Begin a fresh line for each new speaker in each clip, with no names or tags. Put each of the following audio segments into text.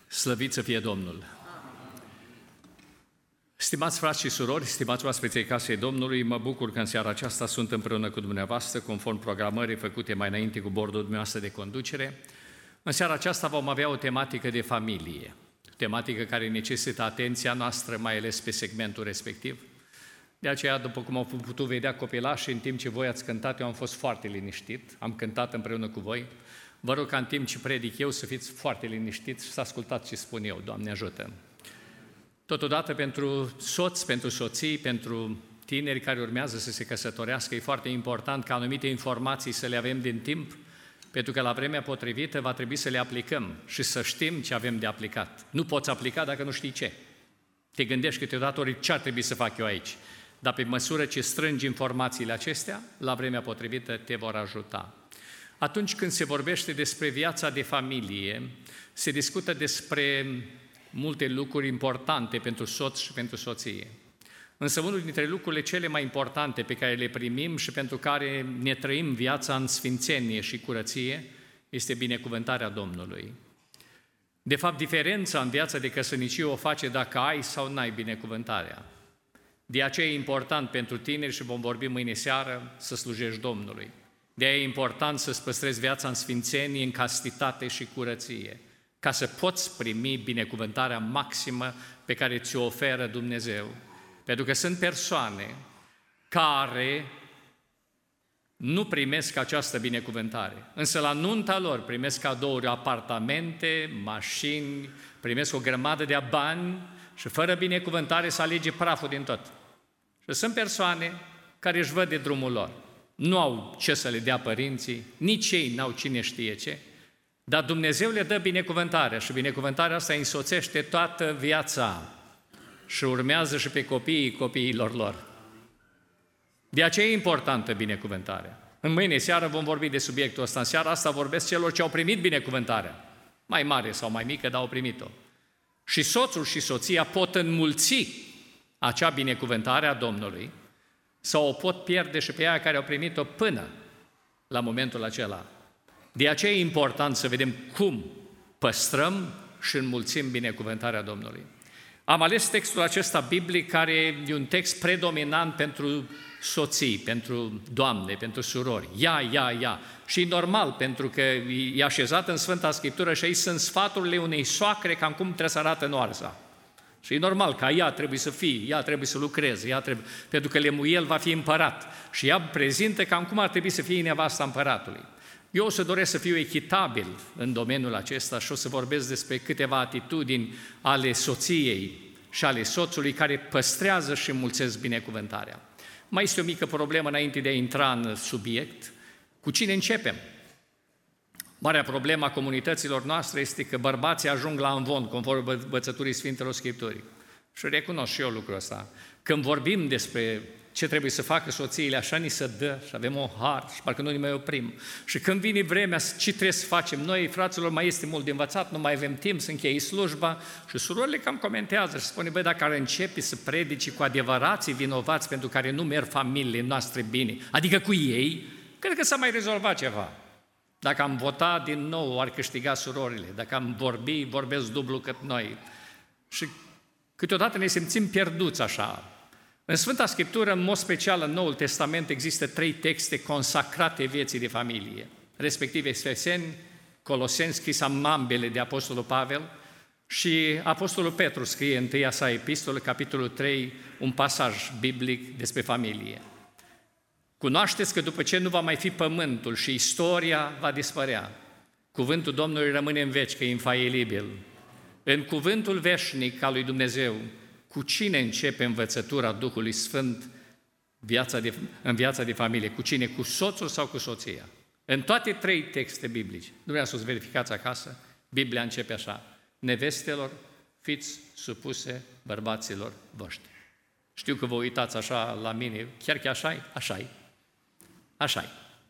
Slăvit să fie Domnul! Stimați frați și surori, stimați oaspeții casei Domnului, mă bucur că în seara aceasta sunt împreună cu dumneavoastră, conform programării făcute mai înainte cu bordul dumneavoastră de conducere. În seara aceasta vom avea o tematică de familie, tematică care necesită atenția noastră, mai ales pe segmentul respectiv. De aceea, după cum au putut vedea copilașii, în timp ce voi ați cântat, eu am fost foarte liniștit, am cântat împreună cu voi. Vă rog ca în timp ce predic eu să fiți foarte liniștiți și să ascultați ce spun eu, Doamne ajută! Totodată pentru soți, pentru soții, pentru tineri care urmează să se căsătorească, e foarte important ca anumite informații să le avem din timp, pentru că la vremea potrivită va trebui să le aplicăm și să știm ce avem de aplicat. Nu poți aplica dacă nu știi ce. Te gândești câteodată ori ce ar trebui să fac eu aici. Dar pe măsură ce strângi informațiile acestea, la vremea potrivită te vor ajuta. Atunci când se vorbește despre viața de familie, se discută despre multe lucruri importante pentru soț și pentru soție. Însă unul dintre lucrurile cele mai importante pe care le primim și pentru care ne trăim viața în sfințenie și curăție este binecuvântarea Domnului. De fapt, diferența în viața de căsănicie o face dacă ai sau n-ai binecuvântarea. De aceea e important pentru tineri, și vom vorbi mâine seară, să slujești Domnului. De aceea e important să-ți păstrezi viața în sfințenie, în castitate și curăție, ca să poți primi binecuvântarea maximă pe care ți-o oferă Dumnezeu. Pentru că sunt persoane care nu primesc această binecuvântare, însă la nunta lor primesc cadouri, apartamente, mașini, primesc o grămadă de bani și fără binecuvântare să alege praful din tot. Și sunt persoane care își văd de drumul lor. Nu au ce să le dea părinții, nici ei n-au cine știe ce, dar Dumnezeu le dă binecuvântarea și binecuvântarea asta însoțește toată viața și urmează și pe copiii copiilor lor. De aceea e importantă binecuvântarea. În mâine seară vom vorbi de subiectul ăsta. În seara asta vorbesc celor ce au primit binecuvântarea. Mai mare sau mai mică, dar au primit-o. Și soțul și soția pot înmulți acea binecuvântare a Domnului sau o pot pierde și pe aia care au primit-o până la momentul acela. De aceea e important să vedem cum păstrăm și înmulțim binecuvântarea Domnului. Am ales textul acesta biblic, care e un text predominant pentru soții, pentru doamne, pentru surori. Ia. Și e normal, pentru că e așezat în Sfânta Scriptură și aici sunt sfaturile unei soacre cam cum trebuie să arate noarza. Și e normal ca ea trebuie să fie, ea trebuie să lucreze, pentru că Lemuel va fi împărat. Și ea prezintă cam cum ar trebui să fie nevasta împăratului. Eu o să doresc să fiu echitabil în domeniul acesta și o să vorbesc despre câteva atitudini ale soției și ale soțului care păstrează și înmulțesc binecuvântarea. Mai este o mică problemă înainte de a intra în subiect. Cu cine începem? Marea problemă a comunităților noastre este că bărbații ajung la amvon, conform învățăturii Sfintelor Scripturii. Și recunosc și eu lucrul ăsta. Când vorbim despre ce trebuie să facă soțiile, așa ni se dă și avem o har și parcă nu ne mai oprim. Și când vine vremea, ce trebuie să facem? Noi, fraților, mai este mult de învățat, nu mai avem timp să închei slujba. Și surorile cam comentează și spune, băi, dacă ar începe să predici cu adevărații vinovați pentru care nu merg familiile noastre bine, adică cu ei, cred că s-a mai rezolvat ceva. Dacă am votat din nou, ar câștiga surorile. Dacă am vorbesc dublu cât noi. Și câteodată ne simțim pierduți așa. În Sfânta Scriptură, în mod special în Noul Testament, există 3 texte consacrate vieții de familie, respectiv Efeseni, Coloseni, scris ambele de Apostolul Pavel, și Apostolul Petru scrie în întâia sa epistolă, capitolul 3, un pasaj biblic despre familie. Cunoașteți că după ce nu va mai fi pământul și istoria va dispărea, cuvântul Domnului rămâne în veci, că e infailibil. În cuvântul veșnic al lui Dumnezeu, cu cine începe învățătura Duhului Sfânt în viața de familie? Cu cine? Cu soțul sau cu soția? În toate 3 texte biblice, nu vreau să-ți verificați acasă, Biblia începe așa: nevestelor, fiți supuse bărbaților voștri. Știu că vă uitați așa la mine, chiar că așa-i? Așa-i. Așa-i.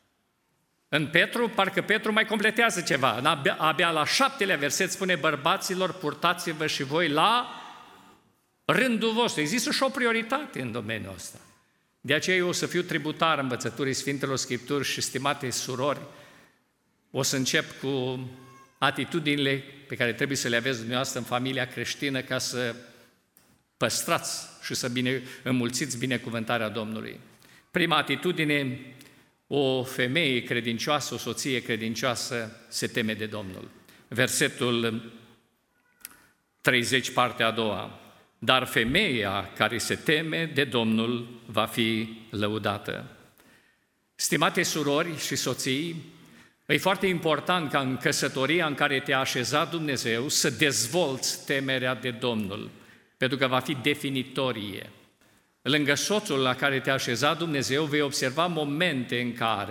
În Petru, parcă Petru mai completează ceva. Abia la 7-lea verset spune, bărbaților, purtați-vă și voi la rândul vostru. Există și o prioritate în domeniul ăsta. De aceea eu o să fiu tributar învățăturii Sfintelor Scripturi și, stimate surori, o să încep cu atitudinile pe care trebuie să le aveți dumneavoastră în familia creștină ca să păstrați și să înmulțiți binecuvântarea Domnului. Prima atitudine, o femeie credincioasă, o soție credincioasă se teme de Domnul. Versetul 30, partea a doua. Dar femeia care se teme de Domnul va fi lăudată. Stimate surori și soții, e foarte important ca în căsătoria în care te-a așezat Dumnezeu să dezvolți temerea de Domnul, pentru că va fi definitorie. Lângă soțul la care te-a așezat Dumnezeu, vei observa momente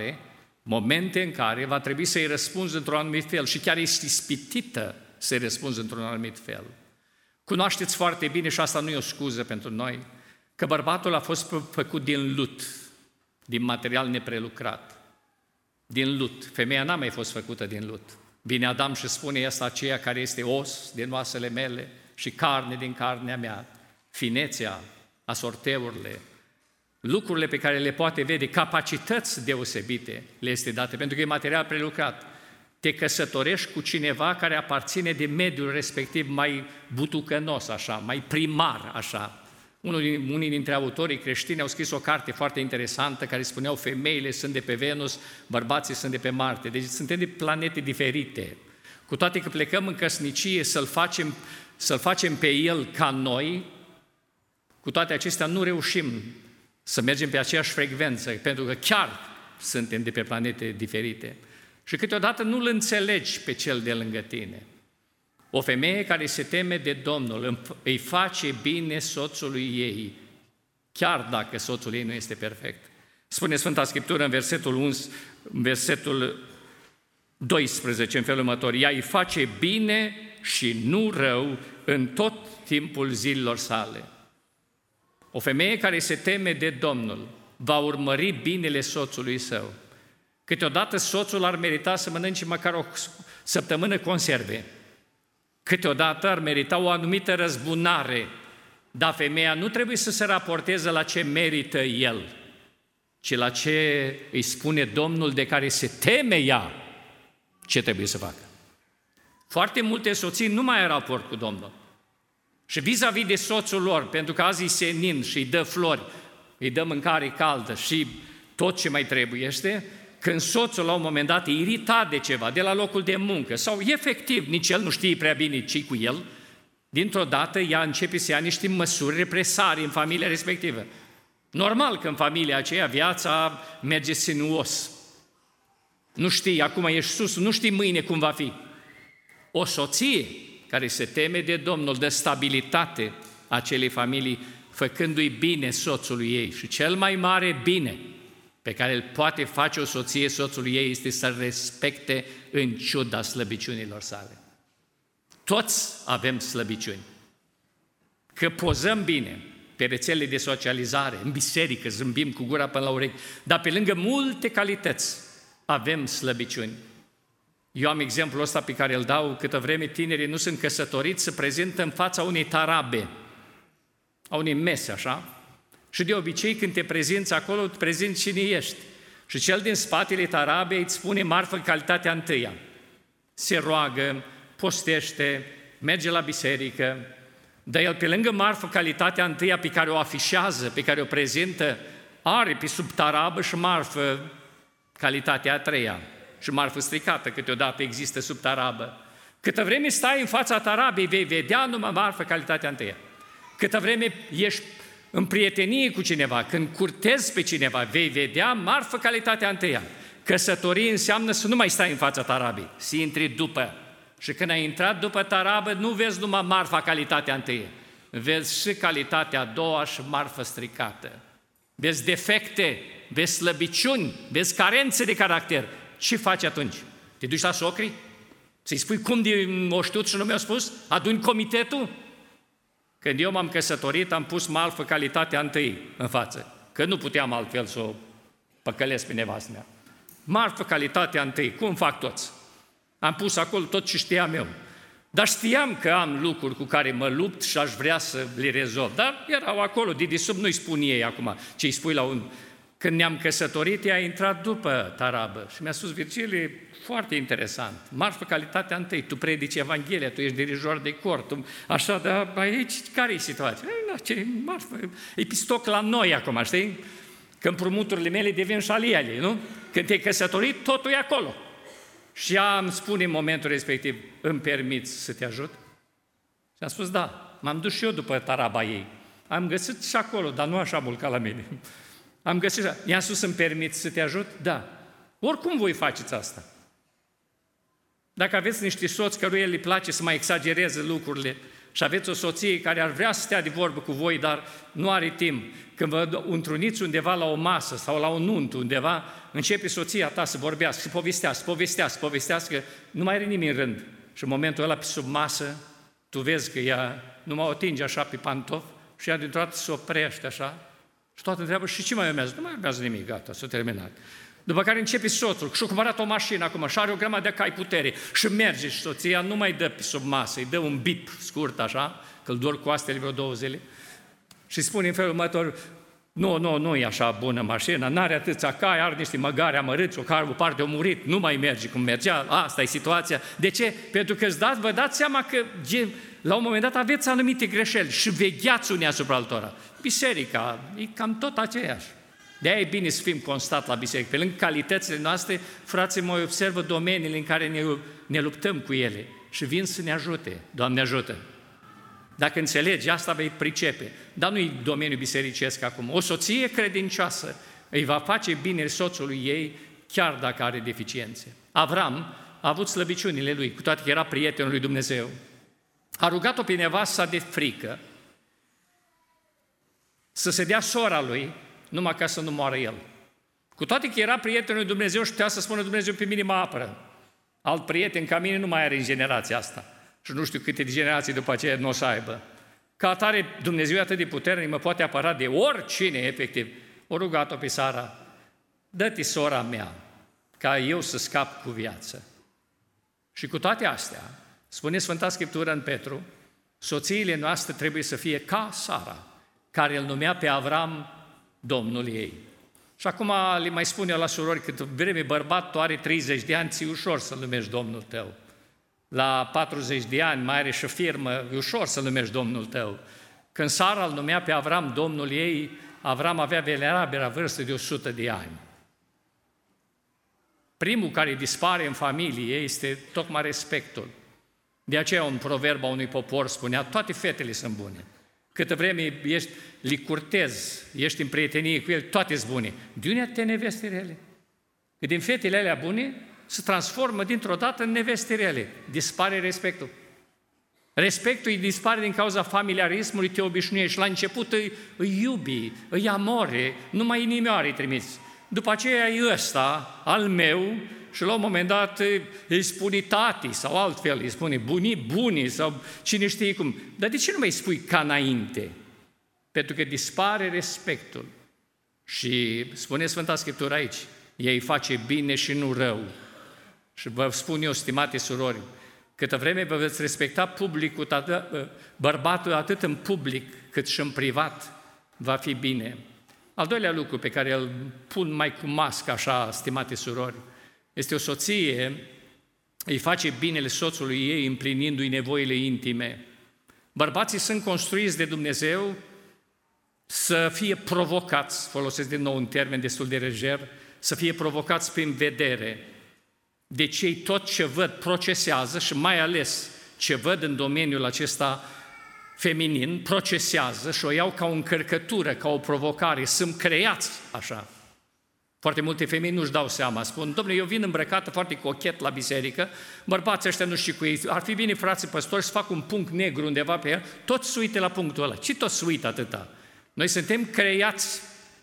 în care va trebui să-i răspunzi într-un anumit fel și chiar ești ispitită să-i răspunzi într-un anumit fel. Cunoașteți foarte bine, și asta nu e o scuză pentru noi, că bărbatul a fost făcut din lut, din material neprelucrat, din lut. Femeia n-a mai fost făcută din lut. Vine Adam și spune, asta aceea care este os din oasele mele și carne din carnea mea, finețea, asorteurile, lucrurile pe care le poate vede, capacități deosebite le este date, pentru că e material prelucrat. Te căsătorești cu cineva care aparține de mediul respectiv mai butucănos, așa, mai primar, așa. Unii dintre autorii creștini au scris o carte foarte interesantă care spuneau femeile sunt de pe Venus, bărbații sunt de pe Marte. Deci suntem de planete diferite. Cu toate că plecăm în căsnicie să-l facem pe el ca noi, cu toate acestea nu reușim să mergem pe aceeași frecvență, pentru că chiar suntem de pe planete diferite. Și câteodată nu-l înțelegi pe cel de lângă tine. O femeie care se teme de Domnul îi face bine soțului ei, chiar dacă soțul ei nu este perfect. Spune Sfânta Scriptură în versetul 12, în felul următor, ea îi face bine și nu rău în tot timpul zilelor sale. O femeie care se teme de Domnul va urmări binele soțului său. Câteodată soțul ar merita să mănânce măcar o săptămână conserve. Câteodată ar merita o anumită răzbunare, dar femeia nu trebuie să se raporteze la ce merită el, ci la ce îi spune Domnul de care se teme ea, ce trebuie să facă. Foarte multe soții nu mai au raport cu Domnul. Și vis-a-vis de soțul lor, pentru că azi îi senin și îi dă flori, îi dă mâncare caldă și tot ce mai trebuiește, când soțul la un moment dat e iritat de ceva, de la locul de muncă, sau efectiv nici el nu știe prea bine ce-i cu el, dintr-o dată ea începe să ia niște măsuri represarii în familia respectivă. Normal că în familia aceea viața merge sinuos. Nu știi, acum ești sus, nu știi mâine cum va fi. O soție care se teme de Domnul dă stabilitate acelei familii, făcându-i bine soțului ei. Și cel mai mare bine pe care îl poate face o soție soțului ei este să respecte în ciuda slăbiciunilor sale. Toți avem slăbiciuni. Că pozăm bine pe rețele de socializare, în biserică, zâmbim cu gura până la urechi, dar pe lângă multe calități avem slăbiciuni. Eu am exemplul ăsta pe care îl dau, câtă vreme tinerii nu sunt căsătoriți, se prezintă în fața unei tarabe, a unei mese, așa, și de obicei când te prezinți acolo, te prezinți cine ești. Și cel din spatele tarabei îți spune marfă calitatea întâia. Se roagă, postește, merge la biserică, dar el pe lângă marfă calitatea întâia pe care o afișează, pe care o prezintă, are pe sub tarabă și marfă calitatea a treia. Și marfă stricată câteodată există sub tarabă. Câtă vreme stai în fața tarabei, vei vedea numai marfă calitatea întâia. Câtă vreme ești în prietenie cu cineva, când curtezi pe cineva, vei vedea marfă calitatea întâia. Căsătorie înseamnă să nu mai stai în fața tarabei, să intri după. Și când ai intrat după tarabă, nu vezi numai marfa calitatea întâie, vezi și calitatea a doua și marfă stricată. Vezi defecte, vezi slăbiciuni, vezi carențe de caracter. Ce faci atunci? Te duci la socri? Să-i spui cum de o știut și nu mi-a spus? Aduni comitetul? Când eu m-am căsătorit, am pus marfă calitatea întâi în față, că nu puteam altfel să o păcălesc pe nevastă mea. Marfă calitatea întâi, cum fac toți? Am pus acolo tot ce știam eu. Dar știam că am lucruri cu care mă lupt și aș vrea să le rezolv. Dar erau acolo, de sub nu-i spun ei acum ce îi spui la un Când ne-am căsătorit, ea a intrat după tarabă și mi-a spus: Virgilie, foarte interesant, marfă calitatea întâi, tu predici Evanghelia, tu ești dirijor de cor, tu așa, dar aici care e situația? Ce marfă, e pistoc la noi acum, știi? Că împrumuturile mele devin și ale ele, nu? Când te-ai căsătorit, totul e acolo. Și ea îmi spune în momentul respectiv: îmi permiți să te ajut? Și am spus: da, m-am dus și eu după taraba ei. Am găsit și acolo, dar nu așa mult ca la mine. Am găsit și i-am spus: îmi permiți să te ajut? Da. Oricum voi faceți asta. Dacă aveți niște soți căruia le place să mai exagereze lucrurile și aveți o soție care ar vrea să stea de vorbă cu voi, dar nu are timp, când vă întruniți undeva la o masă sau la un nunt undeva, începe soția ta să vorbească, să povestească, nu mai are nimeni în rând. Și în momentul ăla, pe sub masă, tu vezi că ea nu mă atinge așa pe pantof și ea dintr-o dată se oprește așa și toată întreabă: și ce mai urmează? Nu mai urmează nimic, gata, s-a terminat. După care începe soțul și-a cumpărat o mașină acum și are o grămadă de cai putere și merge și soția nu mai dă pe sub masă, îi dă un bip scurt așa, că îl dor coastele vreo 2 zile și spune în felul următor: nu e așa bună mașina, n-are atâția cai, are niște măgari amărâți, o parte a murit, nu mai merge cum mergea, asta e situația. De ce? Pentru că vă dați seama că la un moment dat aveți anumite greșeli și vegheați unii asupra altora. Biserica e cam tot aceeași. De-aia e bine să fim constat la biserică. Pe lângă calitățile noastre, frații mai observă domeniile în care ne luptăm cu ele și vin să ne ajute. Doamne ajută! Dacă înțelegi, asta vei pricepe. Dar nu-i domeniul bisericesc acum. O soție credincioasă îi va face bine soțului ei, chiar dacă are deficiențe. Avram a avut slăbiciunile lui, cu toate că era prietenul lui Dumnezeu. A rugat-o pe nevasta de frică să se dea sora lui, numai ca să nu moară el. Cu toate că era prietenul lui Dumnezeu și putea să spună: Dumnezeu pe mine mă apără. Alt prieten ca mine nu mai are în generația asta. Și nu știu câte generații după aceea nu o să aibă. Ca atare, Dumnezeu e atât de puternic, mă poate apăra de oricine, efectiv. O rugat-o pe Sara: dă-te sora mea, ca eu să scap cu viață. Și cu toate astea, spune Sfânta Scriptură în Petru, soțiile noastre trebuie să fie ca Sara, care îl numea pe Avram Domnul ei. Și acum le mai spune la surori: cât vreme bărbat tu are 30 de ani, ți-e ușor să-l numești Domnul tău. La 40 de ani mai are și firmă, e ușor să-l numești Domnul tău. Când Sara îl numea pe Avram Domnul ei, Avram avea venerabila vârstă de 100 de ani. Primul care dispare în familie este tocmai respectul. De aceea un proverb a unui popor spunea: toate fetele sunt bune. Câtă vreme le curtezi, ești în prietenie cu ele, toate sunt bune. De unde te neveste rele? Că din fetele alea bune se transformă dintr-o dată în neveste rele. Dispare respectul. Respectul îi dispare din cauza familiarismului, te obișnuiești. La început îi iubi, îi amore, numai inimioare îi trimiți. După aceea e ăsta, al meu, și la un moment dat îi spune tati sau altfel, îi spune bunii sau cine știe cum. Dar de ce nu mai spui ca înainte? Pentru că dispare respectul. Și spune Sfânta Scriptură aici: ei face bine și nu rău. Și vă spun eu, stimate surori, câtă vreme vă veți respecta publicul, bărbatul atât în public cât și în privat, va fi bine. Al doilea lucru pe care îl pun mai cu mască, așa, stimate surori, este o soție, îi face binele soțului ei împlinindu-i nevoile intime. Bărbații sunt construiți de Dumnezeu să fie provocați, folosesc din nou un termen destul de lejer, să fie provocați prin vedere. Deci ei tot ce văd procesează și mai ales ce văd în domeniul acesta feminin, procesează și o iau ca o încărcătură, ca o provocare, sunt creați așa. Foarte multe femei nu-și dau seama, spun: dom'le, eu vin îmbrăcată foarte cochet la biserică, bărbații ăștia nu știu cu ei, ar fi bine, frații păstori, să fac un punct negru undeva pe el, toți se uită la punctul ăla. Ce toți se uită atâta? Noi suntem creați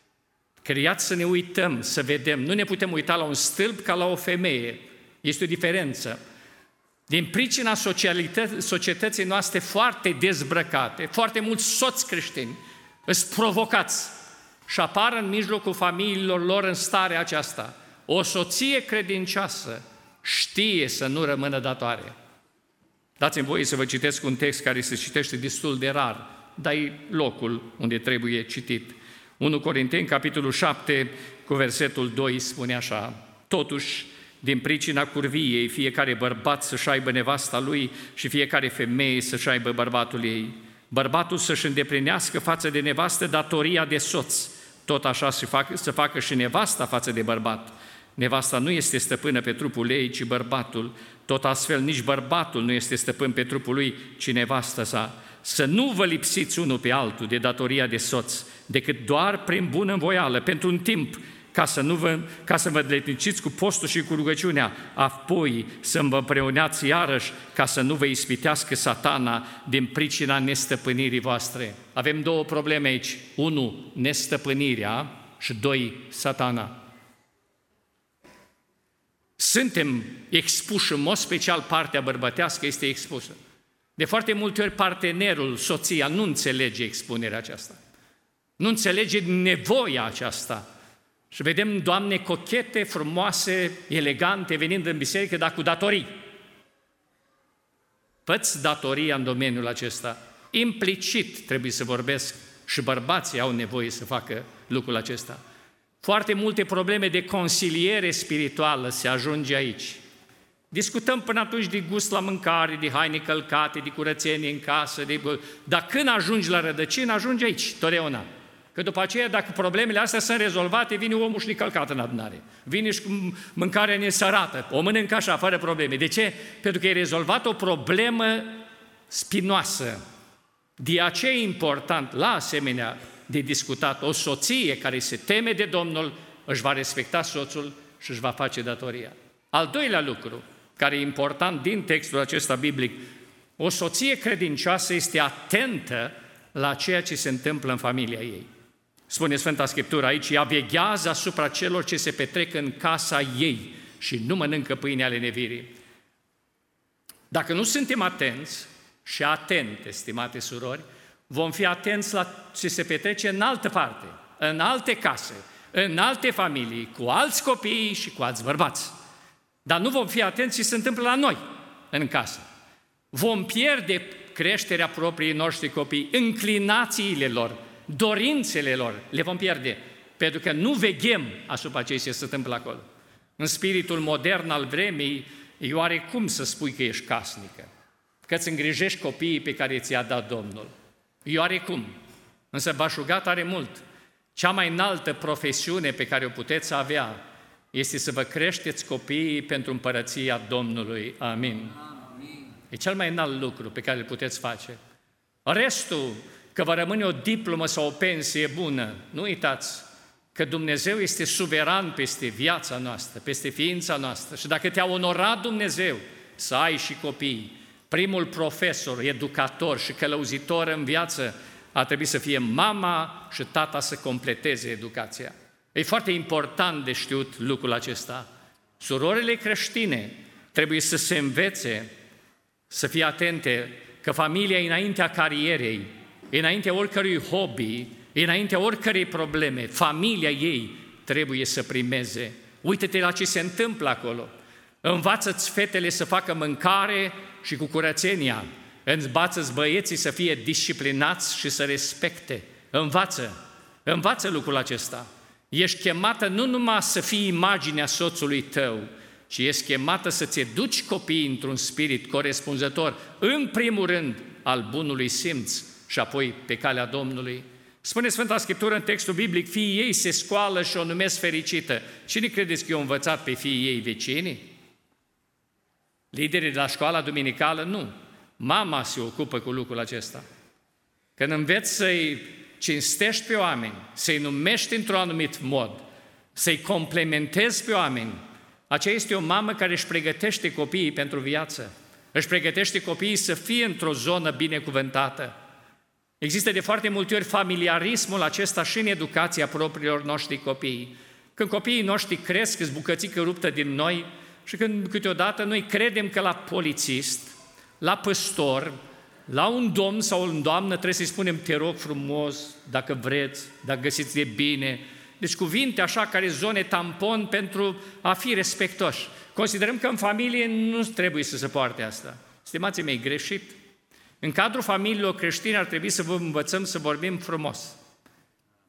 să ne uităm, să vedem. Nu ne putem uita la un stâlp ca la o femeie. Este o diferență. Din pricina societății noastre foarte dezbrăcate, foarte mulți soți creștini îți provocați și apar în mijlocul familiilor lor în starea aceasta. O soție credincioasă știe să nu rămână datoare. Dați-mi voie să vă citesc un text care se citește destul de rar, dar e locul unde trebuie citit. 1 Corinteni, capitolul 7, cu versetul 2, spune așa: totuși, din pricina curviei, fiecare bărbat să-și aibă nevasta lui și fiecare femeie să-și aibă bărbatul ei. Bărbatul să-și îndeplinească față de nevastă datoria de soț, tot așa să facă și nevasta față de bărbat. Nevasta nu este stăpână pe trupul ei, ci bărbatul. Tot astfel, nici bărbatul nu este stăpân pe trupul lui, ci nevasta sa. Să nu vă lipsiți unul pe altul de datoria de soț, decât doar prin bunăvoială, pentru un timp, ca să vă îndepliniți cu postul și cu rugăciunea, apoi să vă împreuneați iarăși, ca să nu vă ispitească Satana din pricina nestăpânirii voastre. Avem două probleme aici. 1, nestăpânirea și 2, Satana. Suntem expuși, în mod special partea bărbătească este expusă. De foarte multe ori partenerul, soția, nu înțelege expunerea aceasta. Nu înțelege nevoia aceasta. Și vedem doamne cochete, frumoase, elegante, venind în biserică, dar cu datorii. Fă-ți datoria în domeniul acesta. Implicit trebuie să vorbesc și bărbații au nevoie să facă lucrul acesta. Foarte multe probleme de consiliere spirituală se ajunge aici. Discutăm până atunci de gust la mâncare, de haine călcate, de curățenie în casă, dar când ajungi la rădăcină, ajungi aici, totdeauna. Că după aceea, dacă problemele astea sunt rezolvate, vine omul și necălcat în adunare. Vine și cu mâncarea nesărată, o mănâncă așa, fără probleme. De ce? Pentru că e rezolvat o problemă spinoasă. De aceea e important, la asemenea, de discutat, o soție care se teme de Domnul își va respecta soțul și își va face datoria. Al doilea lucru, care e important din textul acesta biblic, o soție credincioasă este atentă la ceea ce se întâmplă în familia ei. Spune Sfânta Scriptură aici: ea veghează asupra celor ce se petrec în casa ei și nu mănâncă pâine ale nevirii. Dacă nu suntem atenți și atente, stimate surori, vom fi atenți la ce se petrece în altă parte, în alte case, în alte familii, cu alți copii și cu alți bărbați. Dar nu vom fi atenți ce se întâmplă la noi, în casă. Vom pierde creșterea propriei noștri copii, înclinațiile lor, dorințele lor, le vom pierde, pentru că nu veghem asupra ceea ce se întâmplă acolo. În spiritul modern al vremii, e oarecum să spui că ești casnică, că îți îngrijești copiii pe care ți-a dat Domnul. E oarecum, însă v-aș ruga tare mult. Cea mai înaltă profesiune pe care o puteți avea este să vă creșteți copiii pentru împărăția Domnului. Amin. Amin. E cel mai înalt lucru pe care îl puteți face. Restul, că vă rămâne o diplomă sau o pensie bună, nu uitați că Dumnezeu este suveran peste viața noastră, peste ființa noastră. Și dacă te-a onorat Dumnezeu să ai și copii, primul profesor, educator și călăuzitor în viață ar trebui să fie mama și tata să completeze educația. E foarte important de știut lucrul acesta. Surorile creștine trebuie să se învețe, să fie atente că familia e înaintea carierei, e înaintea oricărui hobby, e înaintea oricărei probleme. Familia ei trebuie să primeze. Uită-te la ce se întâmplă acolo. Învață-ți fetele să facă mâncare și cu curățenia. Învață-ți băieții să fie disciplinați și să respecte. Învață lucrul acesta. Ești chemată nu numai să fii imaginea soțului tău, ci ești chemată să-ți educi copiii într-un spirit corespunzător, în primul rând al bunului simț și apoi pe calea Domnului. Spune Sfânta Scriptură în textul biblic: fiii ei se scoală și o numesc fericită. Cine credeți că i-au învățat pe fiii ei? Vecinii? Liderii de la școala duminicală? Nu. Mama se ocupă cu lucrul acesta. Când înveți să-i cinstești pe oameni, să-i numești într-un anumit mod, să-i complementezi pe oameni, aceea este o mamă care își pregătește copiii pentru viață, își pregătește copiii să fie într-o zonă binecuvântată. Există de foarte multe ori familiarismul acesta și în educația propriilor noștri copii. Când copiii noștri cresc, îți bucățică ruptă din noi și când câteodată noi credem că la polițist, la păstor, la un domn sau un doamnă trebuie să-i spunem: te rog frumos, dacă vreți, dacă găsiți de bine. Deci cuvinte așa care zone tampon pentru a fi respectoși. Considerăm că în familie nu trebuie să se poarte asta. Stimații mei, greșit. În cadrul familiilor creștine ar trebui să vă învățăm să vorbim frumos.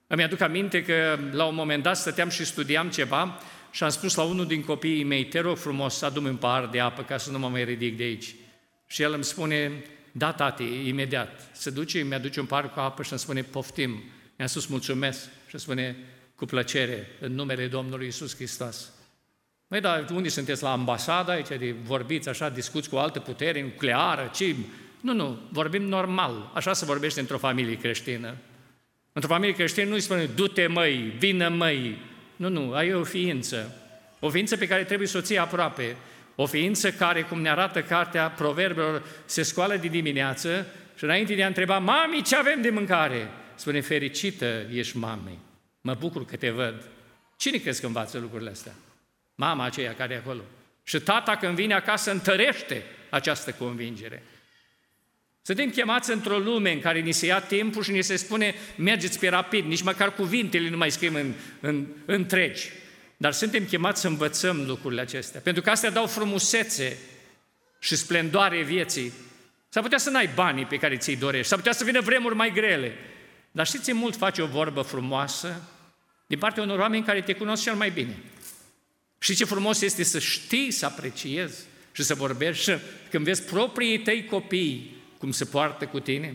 Îmi aduc aminte că la un moment dat stăteam și studiam ceva și am spus la unul din copiii mei, te rog frumos, adu-mi un pahar de apă ca să nu mă mai ridic de aici. Și el îmi spune, da, tati, imediat. Se duce, mi-aduce un pahar cu apă și îmi spune, poftim. Mi-a spus, mulțumesc. Și îmi spune, cu plăcere, în numele Domnului Iisus Hristos. Măi, dar unii sunteți la ambasada aici, de vorbiți așa, discuți cu o altă putere nucleară, ce? Nu, vorbim normal. Așa se vorbește într-o familie creștină. Într-o familie creștină nu-i spune, du-te măi, vină măi. Nu, ai o ființă. O ființă pe care trebuie să o ții aproape. O ființă care, cum ne arată cartea Proverbelor, se scoală de dimineață și înainte de a întreba, mami, ce avem de mâncare? Spune, fericită ești, mami. Mă bucur că te văd. Cine crezi că învață lucrurile astea? Mama aceea care e acolo. Și tata când vine acasă întărește această convingere. Suntem chemați într-o lume în care ni se ia timpul și ni se spune mergeți pe rapid, nici măcar cuvintele nu mai scriem întregi. Dar suntem chemați să învățăm lucrurile acestea, pentru că astea dau frumusețe și splendoare vieții. S-ar putea să n-ai banii pe care ți-i dorești, s-ar putea să vină vremuri mai grele, dar știți ce mult face o vorbă frumoasă din partea unor oameni care te cunosc cel mai bine. Și ce frumos este să știi să apreciezi și să vorbești și când vezi proprii tăi copii cum se poartă cu tine.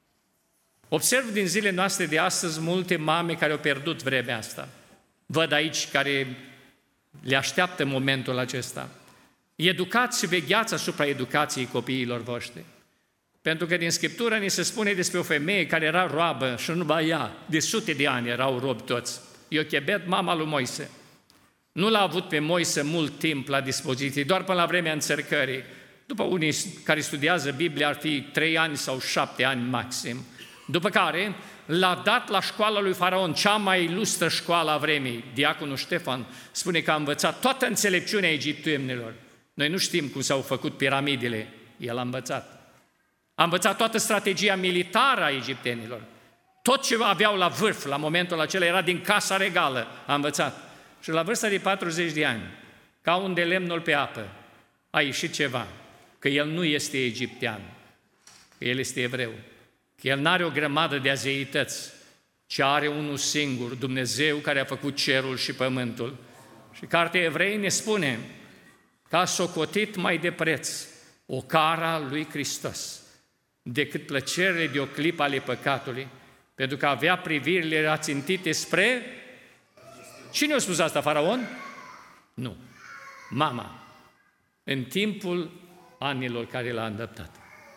Observ din zilele noastre de astăzi multe mame care au pierdut vremea asta. Văd aici care le așteaptă momentul acesta. Educați și vegheați asupra educației copiilor voștri. Pentru că din Scriptură ni se spune despre o femeie care era roabă și nu numai ea, de sute de ani erau robi toți. Iochebed, mama lui Moise. Nu l-a avut pe Moise mult timp la dispoziție, doar până la vremea înțărcării. După unii care studiază Biblia ar fi 3 ani sau 7 ani maxim. După care l-a dat la școala lui Faraon, cea mai ilustră școală a vremii. Diaconul Ștefan spune că a învățat toată înțelepciunea egiptenilor. Noi nu știm cum s-au făcut piramidele, el a învățat. A învățat toată strategia militară a egiptenilor. Tot ce aveau la vârf la momentul acela era din casa regală, a învățat. Și la vârsta de 40 de ani, ca un de lemnul pe apă, a ieșit ceva, că el nu este egiptean, că el este evreu, că el n-are o grămadă de azeități, ci are unul singur, Dumnezeu care a făcut cerul și pământul. Și cartea Evrei ne spune că a socotit mai de preț ocara lui Hristos decât plăcerile de o clipă ale păcatului, pentru că avea privirile ațintite spre... Cine a spus asta, Faraon? Nu. Mama, în timpul anilor care l-a îndreptat.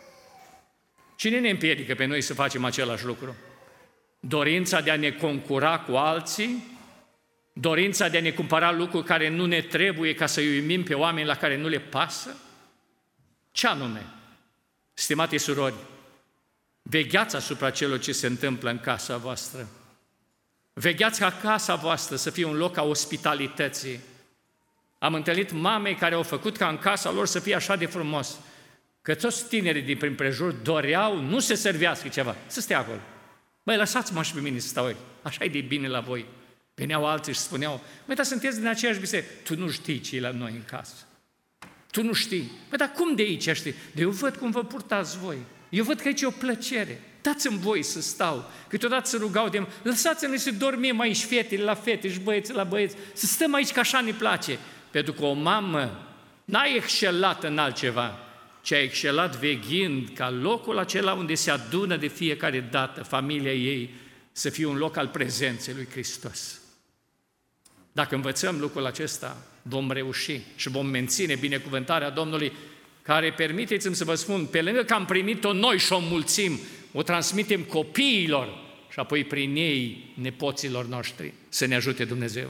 Cine ne împiedică pe noi să facem același lucru? Dorința de a ne concura cu alții? Dorința de a ne cumpăra lucruri care nu ne trebuie ca să-i uimim pe oameni la care nu le pasă? Ce anume? Stimate surori, vegheați asupra celor ce se întâmplă în casa voastră. Vegheați ca casa voastră să fie un loc a ospitalității. Am întâlnit mame care au făcut ca în casa lor să fie așa de frumos, că toți tinerii din prin prejur doreau nu să servească ceva, să stea acolo. Băi, lăsați-mă și pe mine să stau aici, așa e de bine la voi. Veneau alții și spuneau, măi, dar sunteți din aceeași biserică. Tu nu știi ce e la noi în casă. Tu nu știi. Păi, dar cum de aici știi? De eu văd cum vă purtați voi. Eu văd că aici e o plăcere. Dați-mi voi să stau. Câteodată să rugau de lăsați-ne să dormim aici, fetele la fete și băieții la băieți, să stăm aici că așa ne place. Pentru că o mamă n-a excelat în altceva, ci a excelat veghind ca locul acela unde se adună de fiecare dată familia ei să fie un loc al prezenței lui Hristos. Dacă învățăm lucrul acesta, vom reuși și vom menține binecuvântarea Domnului, care, permiteți-mi să vă spun, pe lângă că am primit-o noi și o mulțim, o transmitem copiilor și apoi prin ei nepoților noștri. Să ne ajute Dumnezeu.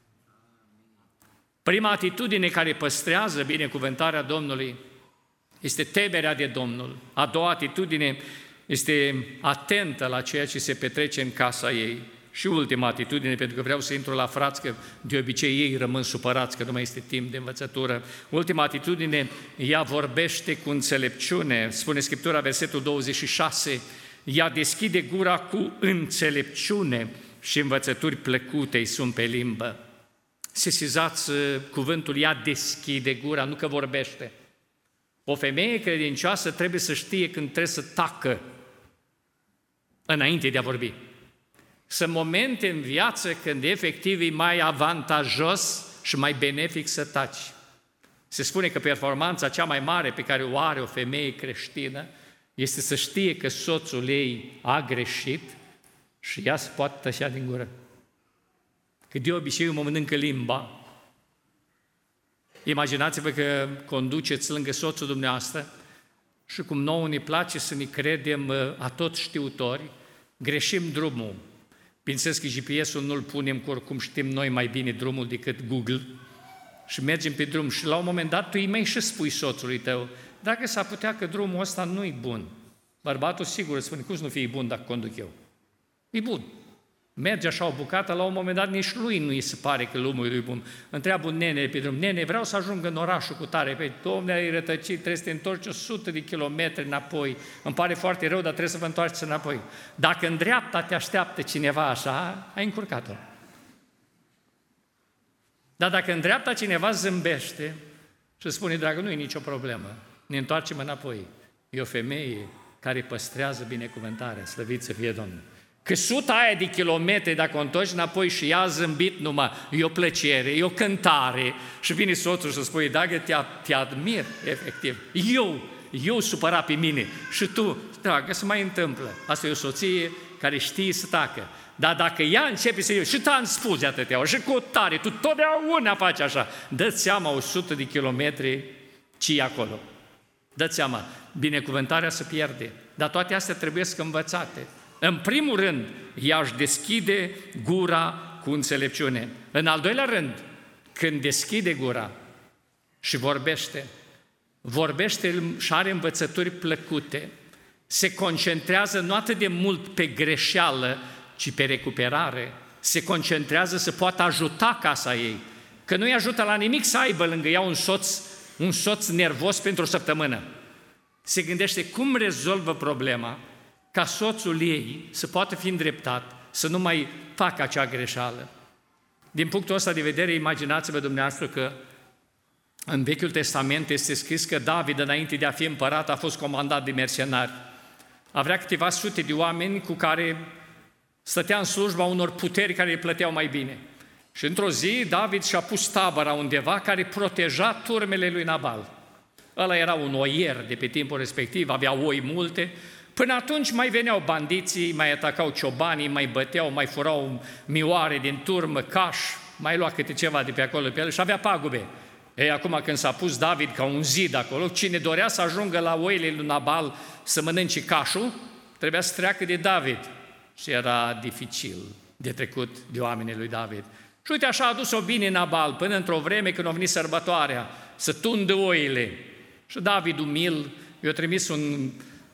Prima atitudine care păstrează binecuvântarea Domnului este temerea de Domnul. A doua atitudine este atentă la ceea ce se petrece în casa ei. Și ultima atitudine, pentru că vreau să intru la frați, că de obicei ei rămân supărați, că nu mai este timp de învățătură. Ultima atitudine, ea vorbește cu înțelepciune. Spune Scriptura, versetul 26, ea deschide gura cu înțelepciune și învățături plăcute îi sunt pe limbă. Sesizați cuvântul, ea deschide gura, nu că vorbește. O femeie credincioasă trebuie să știe când trebuie să tacă înainte de a vorbi. Sunt momente în viață când efectiv e mai avantajos și mai benefic să taci. Se spune că performanța cea mai mare pe care o are o femeie creștină este să știe că soțul ei a greșit și ea se poate tășea din gură. Că de obicei mă mănâncă limba. Imaginați-vă că conduceți lângă soțul dumneavoastră și cum nouă ne place să ne credem atot știutori, greșim drumul. Bineînțeles că GPS-ul nu-l punem, că oricum știm noi mai bine drumul decât Google, și mergem pe drum și la un moment dat tu îi mai și spui soțului tău, dacă s-ar putea că drumul ăsta nu-i bun. Bărbatul sigur îți spune, cum să nu fie bun dacă conduc eu? E bun. Merge așa o bucată, la un moment dat nici lui nu îi se pare că drumul e bun. Întreabă un nene pe drum, nene, vreau să ajung în orașul cu tare. Păi, domnule, ai rătăcit, trebuie să te întorci 100 de kilometri înapoi. Îmi pare foarte rău, dar trebuie să vă întoarceți înapoi. Dacă în dreapta te așteaptă cineva așa, ai încurcat-o. Dar dacă în dreapta cineva zâmbește și spune, dragă, nu e nicio problemă, ne întoarcem înapoi. E o femeie care păstrează binecuvântarea, slăvit să fie Domnul. Că 100 aia de kilometri, dacă o întorci înapoi și ea a zâmbit numai, e o plăcere, e o cântare, și vine soțul și spune, dacă te admir, efectiv, eu supărat pe mine și tu, dragă, se mai întâmplă. Asta e o soție care știe să tacă. Dar dacă ea începe să și ți-am spus de atâtea ori, și cu tare, tu totdeauna faci așa, dă-ți seama 100 de kilometri ce-i acolo. Dă-ți seama, binecuvântarea se pierde, dar toate astea trebuie să învățate. În primul rând, ea își deschide gura cu înțelepciune. În al doilea rând, când deschide gura și vorbește și are învățături plăcute, se concentrează nu atât de mult pe greșeală, ci pe recuperare, se concentrează să poată ajuta casa ei, că nu-i ajută la nimic să aibă lângă ea un soț nervos pentru o săptămână. Se gândește cum rezolvă problema ca soțul ei să poată fi îndreptat, să nu mai facă acea greșeală. Din punctul ăsta de vedere, imaginați-vă dumneavoastră că în Vechiul Testament este scris că David, înainte de a fi împărat, a fost comandat de mercenari. Avea câteva sute de oameni cu care stătea în slujba unor puteri care îi plăteau mai bine. Și într-o zi, David și-a pus tabăra undeva care proteja turmele lui Nabal. Ăla era un oier de pe timpul respectiv, avea oi multe. Până atunci mai veneau bandiții, mai atacau ciobanii, mai băteau, mai furau mioare din turmă, caș, mai lua câte ceva de pe acolo pe el și avea pagube. Ei, acum când s-a pus David ca un zid acolo, cine dorea să ajungă la oile lui Nabal să mănânce cașul, trebuia să treacă de David. Și era dificil de trecut de oamenii lui David. Și uite, așa a dus-o bine Nabal, până într-o vreme când a venit sărbătoarea, să tundă oile. Și David, umil, i-a trimis un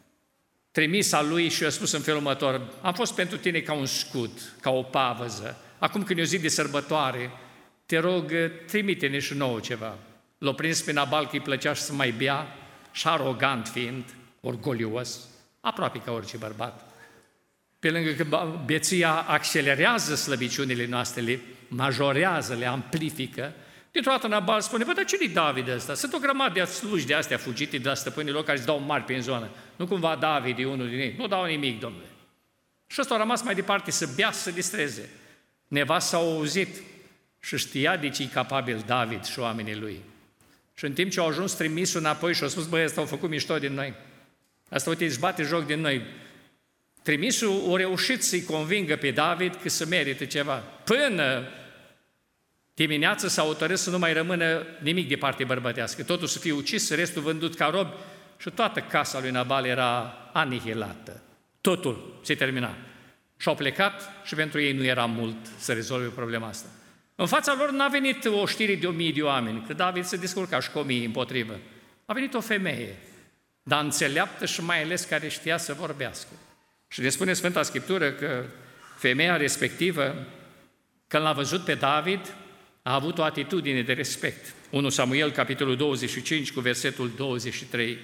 trimis al lui și i-a spus în felul următor, am fost pentru tine ca un scut, ca o pavăză. Acum când e o zi de sărbătoare, te rog, trimite-ne și nouă ceva. L-a prins pe Nabal că îi plăcea să mai bea și arogant fiind, orgolios, aproape ca orice bărbat. Pe lângă că beția accelerează slăbiciunile noastre, le majorează, le amplifică, dintr-o dată Nabal spune, bă, dar cine-i David ăsta? Sunt o grămadă de slugi de astea fugite de la stăpânilor care îți dau mari pe în zonă. Nu cumva David e unul din ei. Nu dau nimic, domnule. Și ăsta a rămas mai departe să bea, să se distreze. Nevasta s-a auzit și știa de ce e capabil David și oamenii lui. Și în timp ce au ajuns trimisul înapoi și au spus, băi, ăsta au făcut mișto din noi. Asta, uite, își bate joc din noi. Trimisul a reușit să-i convingă pe David că se merită ceva. Până dimineața s-a hotărât să nu mai rămână nimic de parte bărbătească. Totul să fie ucis, restul vândut ca rob și toată casa lui Nabal era anihilată. Totul se termina. Și-au plecat și pentru ei nu era mult să rezolve problema asta. În fața lor n-a venit o știre de 1000 de oameni, că David se descurca și cu 1000 împotrivă. A venit o femeie, dar înțeleaptă și mai ales care știa să vorbească. Și ne spune Sfânta Scriptură că femeia respectivă, când l-a văzut pe David, a avut o atitudine de respect. 1 Samuel, capitolul 25, cu versetul 23.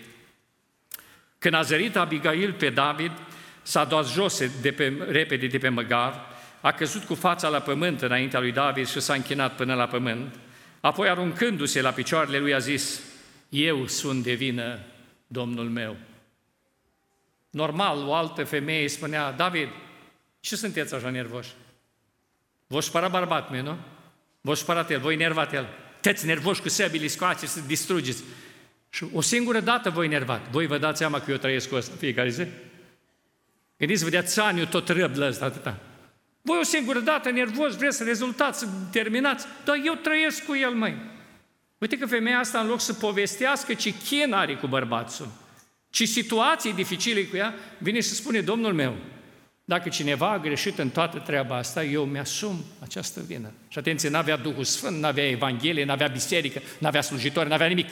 Când a zărit Abigail pe David, s-a dat jos repede de pe măgar, a căzut cu fața la pământ înaintea lui David și s-a închinat până la pământ. Apoi, aruncându-se la picioarele lui, a zis, eu sunt de vină, Domnul meu. Normal, o altă femeie spunea, David, Ce sunteți așa nervoși? V-a spărat bărbatul meu, nu? V-a spărat el, voi enervat el. Tăți nervoși cu săbile, scoaceți, să distrugeți. Și o singură dată voi enervat. Voi vă dați seama că eu trăiesc cu ăsta fiecare zi? Gândiți-vă de țaniu tot răblă ăsta atâta. Voi o singură dată nervos, vreți să rezultați, să terminați, dar eu trăiesc cu el, măi. Uite că femeia asta, în loc să povestească ce chin are cu bărbatul, ce situații dificile cu ea, vine și spune, Domnul meu, dacă cineva a greșit în toată treaba asta, eu mi-asum această vină. Și atenție, n-avea Duhul Sfânt, n-avea Evanghelie, n-avea biserică, n-avea slujitori, n-avea nimic.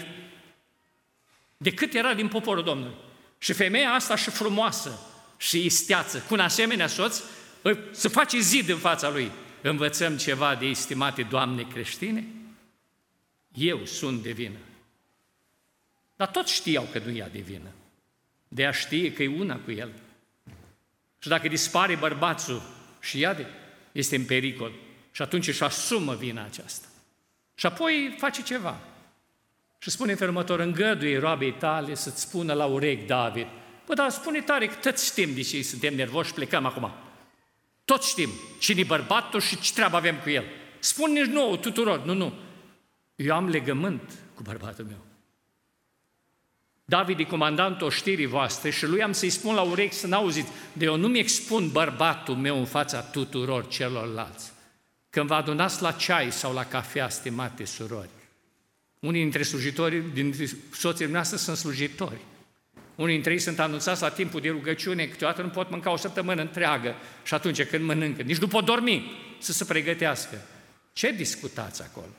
Decât era din poporul Domnului. Și femeia asta și frumoasă și isteață, cu un asemenea soț, să face zid în fața lui. Învățăm ceva de estimate doamne creștine? Eu sunt de vină. Dar toți știau că nu ea de vină. De ea știe că e una cu el. Și dacă dispare bărbatul și ea este în pericol. Și atunci își asumă vina aceasta. Și apoi face ceva. Și spune în felul îngăduie roabei tale să-ți spună la urechi, David. Bă, dar spune tare că toți știm de ce suntem nervoși, plecăm acum. Toți știm cine-i bărbatul și ce treabă avem cu el. Spune-ne nouă tuturor. Nu. Eu am legământ cu bărbatul meu. David e comandantul oștirii voastre și lui am să-i spun la urechi să n-auziți, de eu nu-mi expun bărbatul meu în fața tuturor celorlalți. Când vă adunați la ceai sau la cafea, stimate surori, unii dintre slujitori, dintre soții noastre sunt slujitori. Unii dintre ei sunt anunțați la timpul de rugăciune, câteodată nu pot mânca o săptămână întreagă și atunci când mănâncă, nici nu pot dormi să se pregătească. Ce discutați acolo?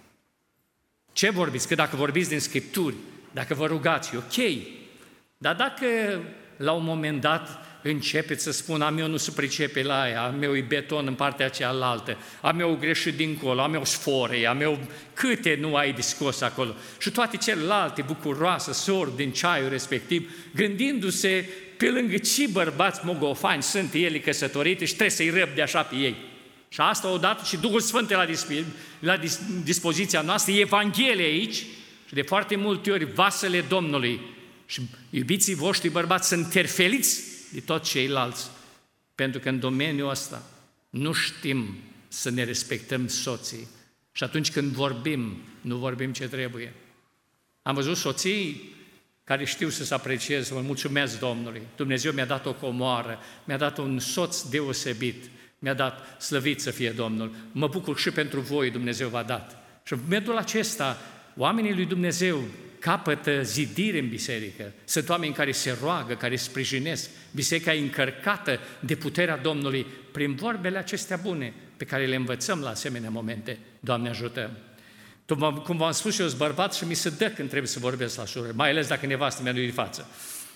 Ce vorbiți? Că dacă vorbiți din Scripturi, dacă vă rugați, e ok. Dar dacă la un moment dat începeți să spun, a meu nu se pricepe la aia, a meu e beton în partea cealaltă, a meu greșit dincolo, a meu sfore, a meu câte nu ai discos acolo. Și toate celelalte bucuroase, sorb din ceaiul respectiv, gândindu-se pe lângă ce bărbați mogofani sunt ele căsătorite și trebuie să-i răbde așa pe ei. Și asta odată și Duhul Sfânt la dispoziția noastră, e Evanghelie aici și de foarte multe ori vasele Domnului și iubiții voștri bărbați sunt terfeliți de toți ceilalți, pentru că în domeniul ăsta nu știm să ne respectăm soții și atunci când vorbim, nu vorbim ce trebuie. Am văzut soții care știu să se aprecieze, mă mulțumesc Domnului, Dumnezeu mi-a dat o comoară, mi-a dat un soț deosebit, mi-a dat slăvit să fie Domnul, mă bucur și pentru voi Dumnezeu v-a dat. Și în momentul acesta, oamenii lui Dumnezeu capătă zidire în biserică. Sunt oameni care se roagă, care sprijinesc. Biserica e încărcată de puterea Domnului prin vorbele acestea bune pe care le învățăm la asemenea momente. Doamne ajută! Cum v-am spus și eu, sunt bărbat și mi se dă când trebuie să vorbesc la sură, mai ales dacă nevastă mea nu-i de față.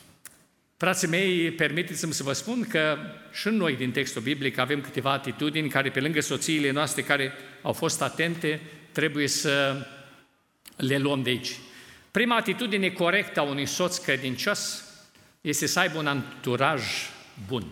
Frații mei, permiteți-mi să vă spun că și noi din textul biblic avem câteva atitudini care pe lângă soțiile noastre care au fost atente, trebuie să le luăm de aici. Prima atitudine corectă a unui soț credincios este să aibă un anturaj bun.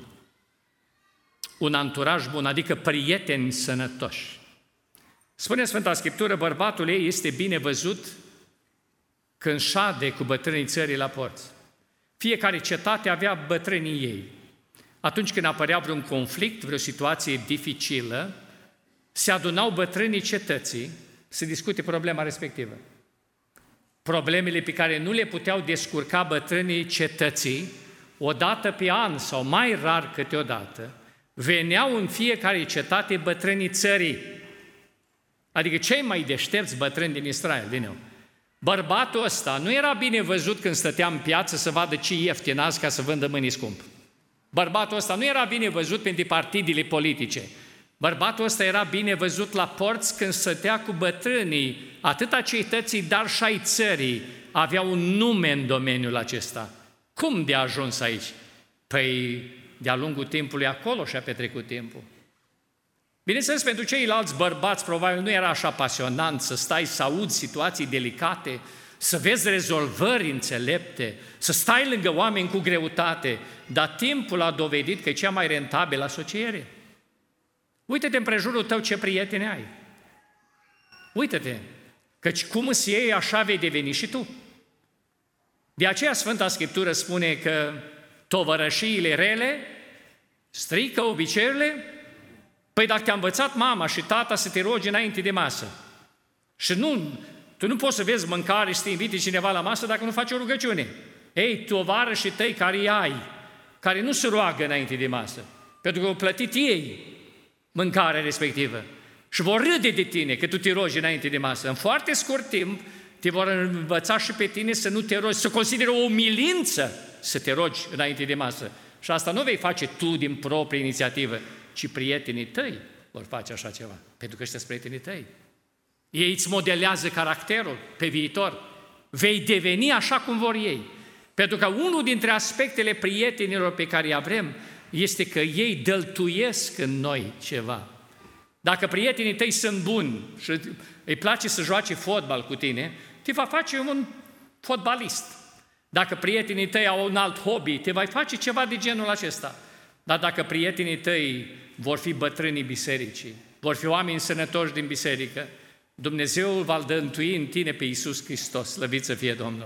Un anturaj bun, adică prieteni sănătoși. Spune Sfânta Scriptură, bărbatul ei este bine văzut când șade cu bătrânii țării la porți. Fiecare cetate avea bătrânii ei. Atunci când apărea vreun conflict, vreo situație dificilă, se adunau bătrânii cetății să discute problema respectivă. Problemele pe care nu le puteau descurca bătrânii cetății, o dată pe an sau mai rar câteodată, veneau în fiecare cetate bătrânii țării, adică cei mai deștepți bătrâni din Israel, veneau. Bărbatul ăsta nu era bine văzut când stătea în piață să vadă ce ieftin azi ca să vândă mâini scump. Bărbatul ăsta nu era bine văzut pentru partidele politice. Bărbatul ăsta era bine văzut la porți când stătea cu bătrânii, atât a cetății, dar și ai țării, aveau un nume în domeniul acesta. Cum de a ajuns aici? Păi, de-a lungul timpului acolo și-a petrecut timpul. Bineînțeles, pentru ceilalți bărbați, probabil nu era așa pasionant să stai să auzi situații delicate, să vezi rezolvări înțelepte, să stai lângă oameni cu greutate, dar timpul a dovedit că e cea mai rentabilă asociere. Uită-te împrejurul tău ce prieteni ai. Uită-te, căci cum îți iei, așa vei deveni și tu. De aceea Sfânta Scriptură spune că tovărășiile rele strică obiceiurile Păi dacă te-a învățat mama și tata să te rogi înainte de masă și tu nu poți să vezi mâncare și să te invite cineva la masă dacă nu faci o rugăciune. Ei, tovarășii tăi care nu se roagă înainte de masă, pentru că au plătit ei mâncarea respectivă și vor râde de tine că tu te rogi înainte de masă. În foarte scurt timp te vor învăța și pe tine să nu te rogi, să consideră o umilință să te rogi înainte de masă. Și asta nu vei face tu din proprie inițiativă, ci prietenii tăi vor face așa ceva, pentru că ăștia sunt prietenii tăi. Ei îți modelează caracterul pe viitor. Vei deveni așa cum vor ei. Pentru că unul dintre aspectele prietenilor pe care îi avem este că ei dăltuiesc în noi ceva. Dacă prietenii tăi sunt buni și îi place să joace fotbal cu tine, te va face un fotbalist. Dacă prietenii tăi au un alt hobby, te vai face ceva de genul acesta. Dar dacă prietenii tăi vor fi bătrânii bisericii, vor fi oameni sănătoși din biserică, Dumnezeu va dăntui în tine pe Iisus Hristos, slăvit să fie Domnul.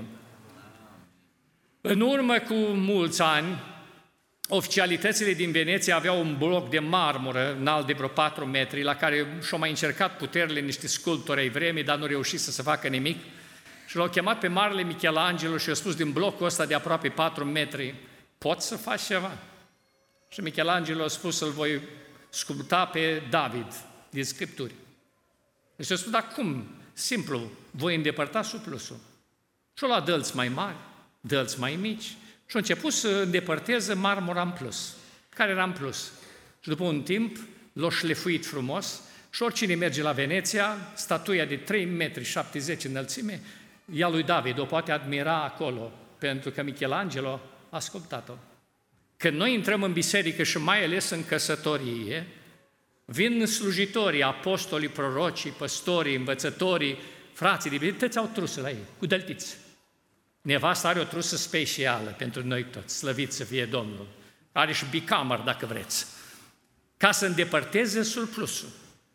În urmă cu mulți ani, oficialitățile din Veneția aveau un bloc de marmură înalt de vreo 4 metri, la care și-au mai încercat puterile niște sculptori ai vremii, dar nu reușit să se facă nimic. Și l-au chemat pe marele Michelangelo și i-a spus din blocul ăsta de aproape 4 metri, poți să faci ceva? Și Michelangelo a spus să-l voi sculpta pe David din Scripturi. Deci a spus, dar cum? Simplu, voi îndepărta surplusul. Și-o lua dălți mai mari, dălți mai mici și a început să îndepărteze marmura în plus, care era în plus. Și după un timp l-a șlefuit frumos și oricine merge la Veneția, statuia de 3,70 metri înălțime, ea lui David o poate admira acolo, pentru că Michelangelo a sculptat-o. Când noi intrăm în biserică și mai ales în căsătorie, vin slujitorii, apostolii, prorocii, păstorii, învățătorii, frații de biserică, toți au truse la ei, cu dăltiți. Nevasta are o trusă specială pentru noi toți, slăvit să fie Domnul. Are și bicamăr, dacă vreți, ca să îndepărteze surplusul.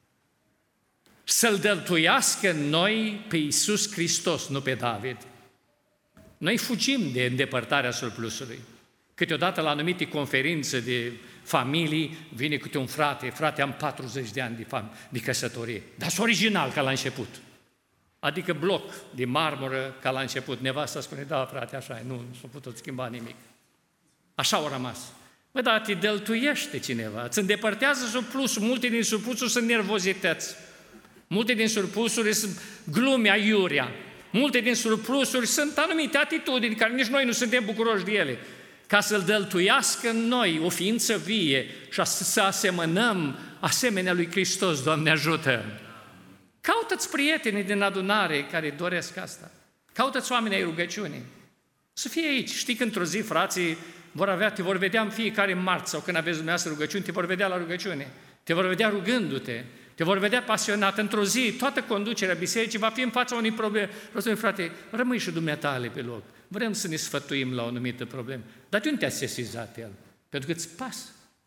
Să-L dăltuiască în noi pe Iisus Hristos, nu pe David. Noi fugim de îndepărtarea surplusului. Câteodată la anumite conferințe de familii vine câte un frate, am 40 de ani de căsătorie, dar sunt original ca la început. Adică bloc de marmură ca la început. Nevasta spune, da frate, așa e, nu s-a putut schimba nimic. Așa au rămas. Bă, dar te dăltuiește cineva, îți îndepărtează surplusul, multe din surplusuri sunt nervozități, multe din surplusuri sunt glume aiurea, multe din surplusuri sunt anumite atitudini care nici noi nu suntem bucuroși de ele. Ca să-L dăltuiască în noi o ființă vie și să asemănăm asemenea lui Hristos, Doamne ajută! Caută-ți prietenii din adunare care doresc asta. Caută-ți oameni ai rugăciunii. Să fie aici. Știi că într-o zi frații te vor vedea în fiecare marți sau când aveți dumneavoastră rugăciuni, te vor vedea la rugăciune. Te vor vedea rugându-te. Te vor vedea pasionat. Într-o zi, toată conducerea bisericii va fi în fața unei probleme. Vreau să spun, frate, rămâi și dumneatale pe loc. Vrem să ne sfătuim la o anumită problemă. Dar de unde te-a sesizat el? Pentru că îți pasă.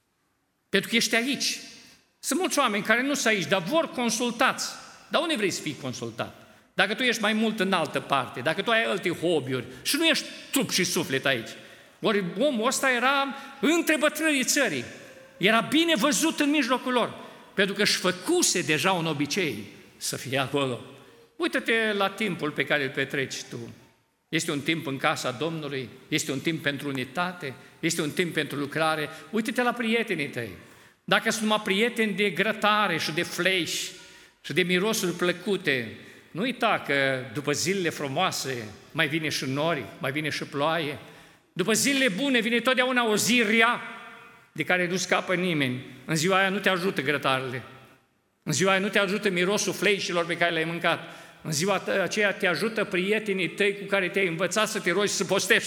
Pentru că ești aici. Sunt mulți oameni care nu sunt aici, dar vor consultați. Dar unde vrei să fii consultat? Dacă tu ești mai mult în altă parte, dacă tu ai alte hobby-uri și nu ești trup și suflet aici. Ori omul ăsta era între bătrânii țării. Era bine văzut în mijlocul lor. Pentru că își făcuse deja un obicei să fie acolo. Uită-te la timpul pe care îl petreci tu. Este un timp în casa Domnului, este un timp pentru unitate, este un timp pentru lucrare. Uită-te la prietenii tăi. Dacă sunt numai prieteni de grătare și de fleși și de mirosuri plăcute, nu uita că după zilele frumoase mai vine și nori, mai vine și ploaie. După zilele bune vine totdeauna o zi rea de care nu scapă nimeni. În ziua aia nu te ajută grătarele. În ziua aia nu te ajută mirosul fleișilor pe care le-ai mâncat. În ziua aceea te ajută prietenii tăi cu care te-ai învățat să te rogi să postești.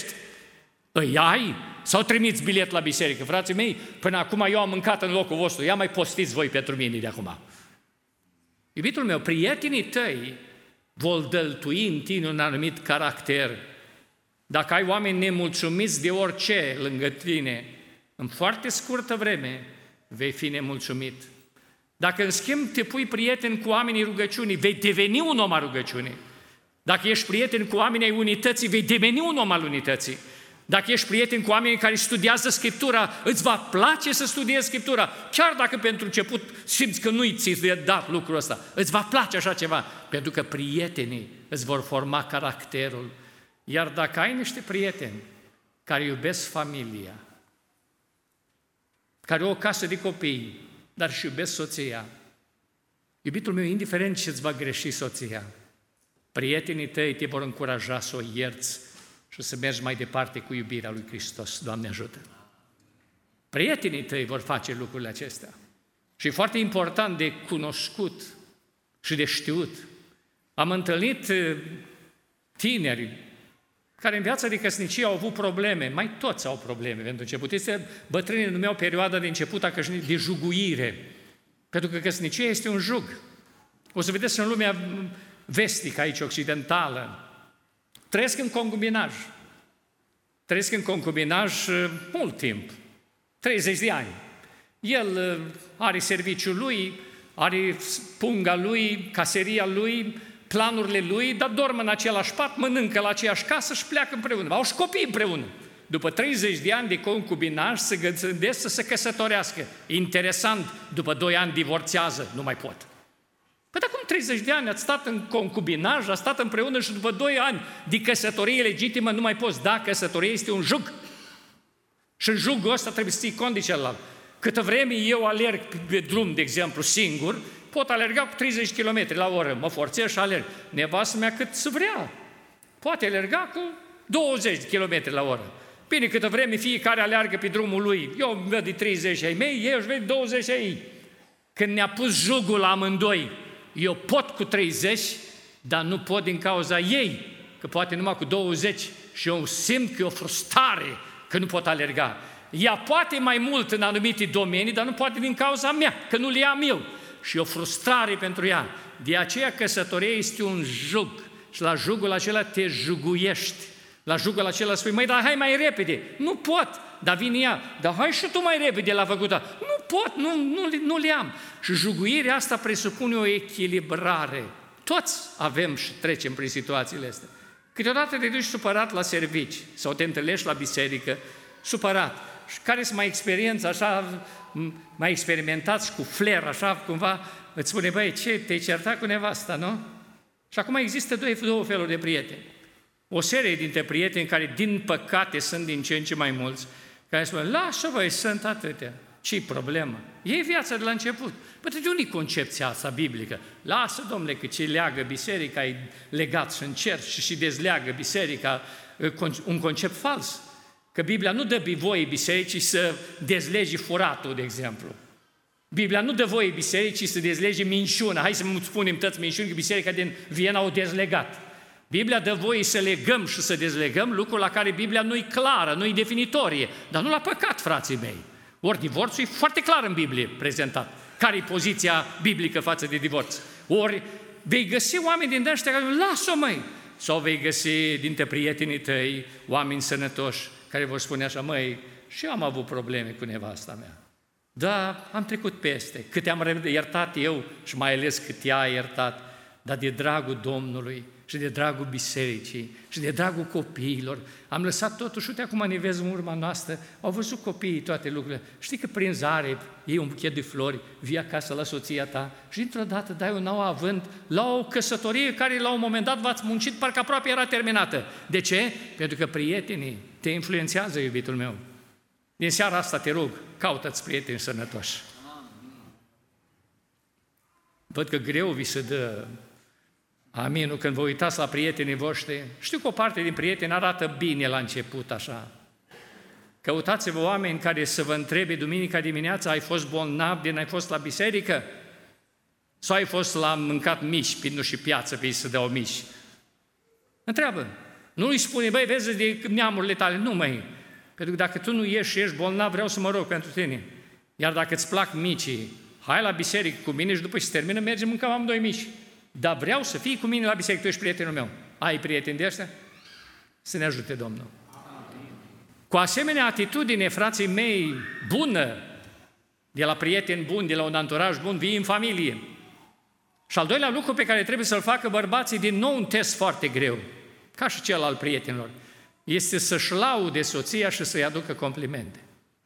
Îi ai? Sau trimiți bilet la biserică? Frații mei, până acum eu am mâncat în locul vostru, ia mai postiți voi pentru mine de acum. Iubitul meu, prietenii tăi vor dăltui în tine un anumit caracter. Dacă ai oameni nemulțumiți de orice lângă tine, în foarte scurtă vreme vei fi nemulțumit. Dacă în schimb te pui prieten cu oamenii rugăciunii, vei deveni un om al rugăciunii. Dacă ești prieten cu oamenii ai unității, vei deveni un om al unității. Dacă ești prieten cu oamenii care studiază Scriptura, îți va place să studiezi Scriptura. Chiar dacă pentru început simți că nu-i ți-a dat lucrul ăsta, îți va place așa ceva, pentru că prietenii îți vor forma caracterul. Iar dacă ai niște prieteni care iubesc familia, care au o casă de copii, dar și iubesc soția, iubitul meu, indiferent ce îți va greși soția, prietenii tăi te vor încuraja să o ierți și să mergi mai departe cu iubirea lui Hristos. Doamne ajută! Prietenii tăi vor face lucrurile acestea. Și e foarte important de cunoscut și de știut. Am întâlnit tineri care în viața de căsnicie au avut probleme, mai toți au probleme pentru început. Bătrânii numeau perioada de început a căsniciei de juguire, pentru că căsnicia este un jug. O să vedeți în lumea vestică, aici, occidentală, trăiesc în concubinaj. Trăiesc în concubinaj mult timp, 30 de ani. El are serviciul lui, are punga lui, caseria lui, planurile lui, dar dorm în același pat, mănâncă la aceeași casă și pleacă împreună. Au și copii împreună. După 30 de ani de concubinaj se gândesc să se căsătorească. Interesant, după 2 ani divorțează, nu mai pot. Păi dar cum 30 de ani ați stat în concubinaj, ați stat împreună și după 2 ani de căsătorie legitimă nu mai poți? Da, căsătoria este un jug. Și în jugul ăsta trebuie să ții cont de celălalt. Câtă vreme eu alerg pe drum, de exemplu, singur, pot alerga cu 30 km la oră, mă forțez și alerg. Nevastă mea cât să vrea. Poate alerga cu 20 km la oră. Bine, câtă vreme fiecare aleargă pe drumul lui, eu văd de 30 ai mei, ei își văd 20 ai ei. Când ne-a pus jugul la amândoi, eu pot cu 30, dar nu pot din cauza ei, că poate numai cu 20 și eu simt că e o frustrare că nu pot alerga. Ea poate mai mult în anumite domenii, dar nu poate din cauza mea, că nu le am eu. Și e o frustrare pentru ea. De aceea căsătoria este un jug și la jugul acela te juguiești. La jugul acela spui, măi, dar hai mai repede. Nu pot, dar vine ea. Dar hai și tu mai repede la făcută. Nu pot, nu le am. Și juguirea asta presupune o echilibrare. Toți avem și trecem prin situațiile astea. Câteodată te duci supărat la servici sau te întâlnești la biserică supărat. Și care sunt mai experiență, așa, mai experimentați cu flair, așa, cumva, îți spune, băi, ce, te-ai certat cu nevasta, nu? Și acum există două feluri de prieteni. O serie dintre prieteni care, din păcate, sunt din ce în ce mai mulți, care spun, lasă, băi, sunt atâtea. Ce-i problemă? E viața de la început. Păi de unde e concepția asta biblică? Lasă, domnule, că ce leagă biserica e legat și încerci și dezleagă biserica, un concept fals. Că Biblia nu dă voie bisericii să dezlege furatul, de exemplu. Biblia nu dă voie bisericii să dezlege minciuna. Hai să spunem toți minciuni, că biserica din Viena au dezlegat. Biblia dă voie să legăm și să dezlegăm lucruri la care Biblia nu-i clară, nu-i definitorie, dar nu la păcat, frații mei. Ori divorțul e foarte clar în Biblie prezentat. Care-i poziția biblică față de divorț? Ori vei găsi oameni din ăștia care lasă-o, măi! Sau vei găsi dintre prietenii tăi oameni sănătoși care vor spune așa, măi, și eu am avut probleme cu nevasta mea. Da, am trecut peste, cât am iertat eu și mai ales cât ea a iertat, dar de dragul Domnului și de dragul bisericii și de dragul copiilor, am lăsat totuși, uite acum ne vezi în urma noastră, au văzut copiii toate lucrurile. Știi că prinzi aripi, iei un buchet de flori, vii acasă la soția ta și dintr-o dată dai un nou avânt la o căsătorie care la un moment dat v-ați muncit, parcă aproape era terminată. De ce? Pentru că prietenii te influențează, iubitul meu. Din seara asta te rog, caută-ți prieteni sănătoși. Văd că greu vi se dă aminul când vă uitați la prietenii voștri. Știu că o parte din prieteni arată bine la început, așa. Căutați-vă oameni care să vă întrebe duminica dimineața, ai fost bolnav din ai fost la biserică? Sau ai fost la mâncat mici, nu și piață, pe ei să dau mici? Întreabă. Nu îi spune, băi, vezi de neamurile tale. Nu, măi. Pentru că dacă tu nu ieși și ești bolnav, vreau să mă rog pentru tine. Iar dacă îți plac micii, hai la biserică cu mine și după ce se termină, mergem, mâncăm amândoi mici. Dar vreau să fii cu mine la biserică, tu ești prietenul meu. Ai prieteni de ăștia? Să ne ajute Domnul. Cu asemenea atitudine, frații mei, bună, de la prieteni buni, de la un anturaj bun, vii în familie. Și al doilea lucru pe care trebuie să-l facă bărbații, din nou un test foarte greu, ca și cel al prietenilor. este să-și laude soția și să-i aducă complimente.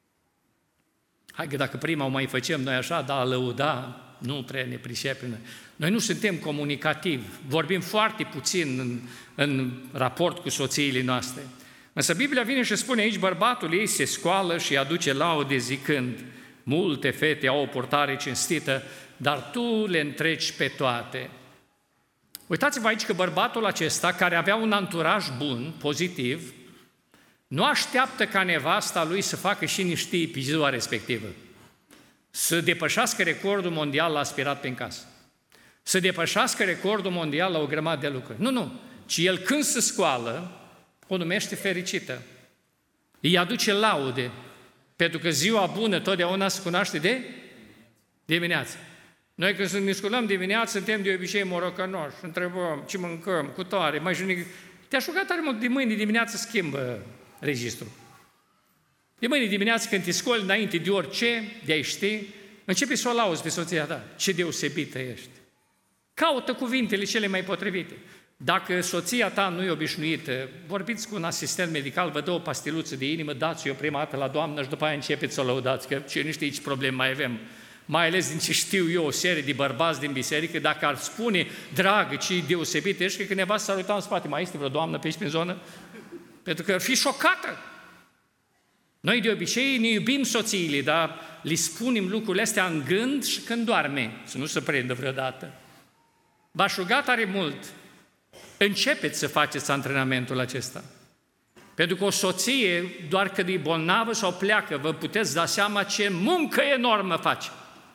Hai că dacă prima o mai facem noi așa, dar a lăuda, nu prea ne pricepem. Noi nu suntem comunicativi, vorbim foarte puțin în raport cu soțiile noastre. Însă Biblia vine și spune aici, bărbatul ei se scoală și aduce laude zicând, multe fete au o purtare cinstită, dar tu le întreci pe toate. Uitați-vă aici că bărbatul acesta, care avea un anturaj bun, pozitiv, nu așteaptă ca nevasta lui să facă și niște pe ziua respectivă. Să depășească recordul mondial la aspirat prin casă. Să depășească recordul mondial la o grămadă de lucruri. Nu, ci el când se scoală, o numește fericită. Îi aduce laude, pentru că ziua bună totdeauna se cunoaște de dimineață. Noi când ne sculăm dimineața, suntem de obicei morocănoși, întrebăm ce mâncăm, cu tare, mai junic. Te-aș ruga tare mult, de mâine dimineață schimbă registrul. De mâine dimineață când te scoli înainte de orice, de a ști, începi să o lauzi pe soția ta. Ce deosebită ești! Caută cuvintele cele mai potrivite. Dacă soția ta nu e obișnuită, vorbiți cu un asistent medical, vă dă o pastiluță de inimă, dați-o prima dată la doamnă și după aia începeți să o lăudați, că ce nu știți ce probleme mai avem. Mai ales din ce știu eu, o serie de bărbați din biserică, dacă ar spune, dragă, ce deosebit ești, că nevastă s-ar uita în spate, mai este vreo doamnă pe aici prin zonă? Pentru că ar fi șocată. Noi de obicei ne iubim soțiile, dar le spunem lucrurile astea în gând și când doarme, să nu se prindă vreodată. V-aș ruga tare mult, începeți să faceți antrenamentul acesta. Pentru că o soție, doar când e bolnavă sau pleacă, vă puteți da seama ce muncă enormă face.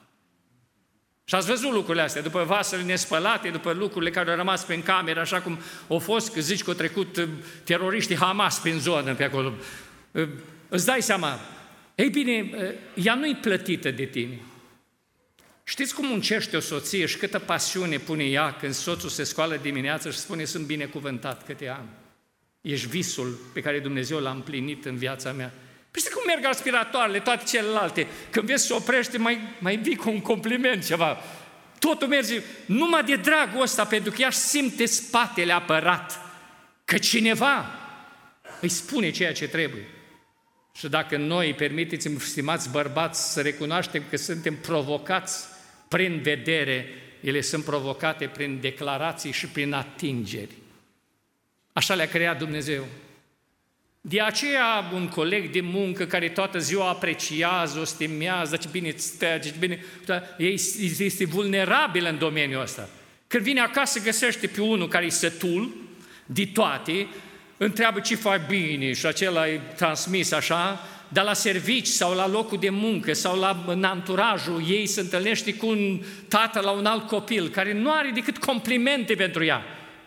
Și ați văzut lucrurile astea, după vasele nespălate, după lucrurile care au rămas prin cameră, așa cum au fost, că zici că au trecut teroriștii Hamas prin zonă pe acolo. Îți dai seama, ei bine, ea nu-i plătită de tine. Știți cum muncește o soție și câtă pasiune pune ea când soțul se scoală dimineața și spune, sunt binecuvântat că te am. Ești visul pe care Dumnezeu l-a împlinit în viața mea. Păi știi cum merg aspiratoarele, toate celelalte? Când vezi să oprește, mai vii cu un compliment ceva. Totul merge numai de dragul ăsta, pentru că ea își simte spatele apărat. Că cineva îi spune ceea ce trebuie. Și dacă noi, permiteți-mi, stimați bărbați, să recunoaștem că suntem provocați prin vedere, ele sunt provocate prin declarații și prin atingeri. Așa le-a creat Dumnezeu. De aceea un coleg de muncă care toată ziua apreciază, o stimează, ce bine îți stă, ce bine... este vulnerabil în domeniul ăsta. Când vine acasă găsește pe unul care e sătul de toate, întreabă ce faci bine și acela e transmis așa, dar la servici sau la locul de muncă sau în anturajul ei se întâlnește cu un tată la un alt copil care nu are decât complimente pentru ea.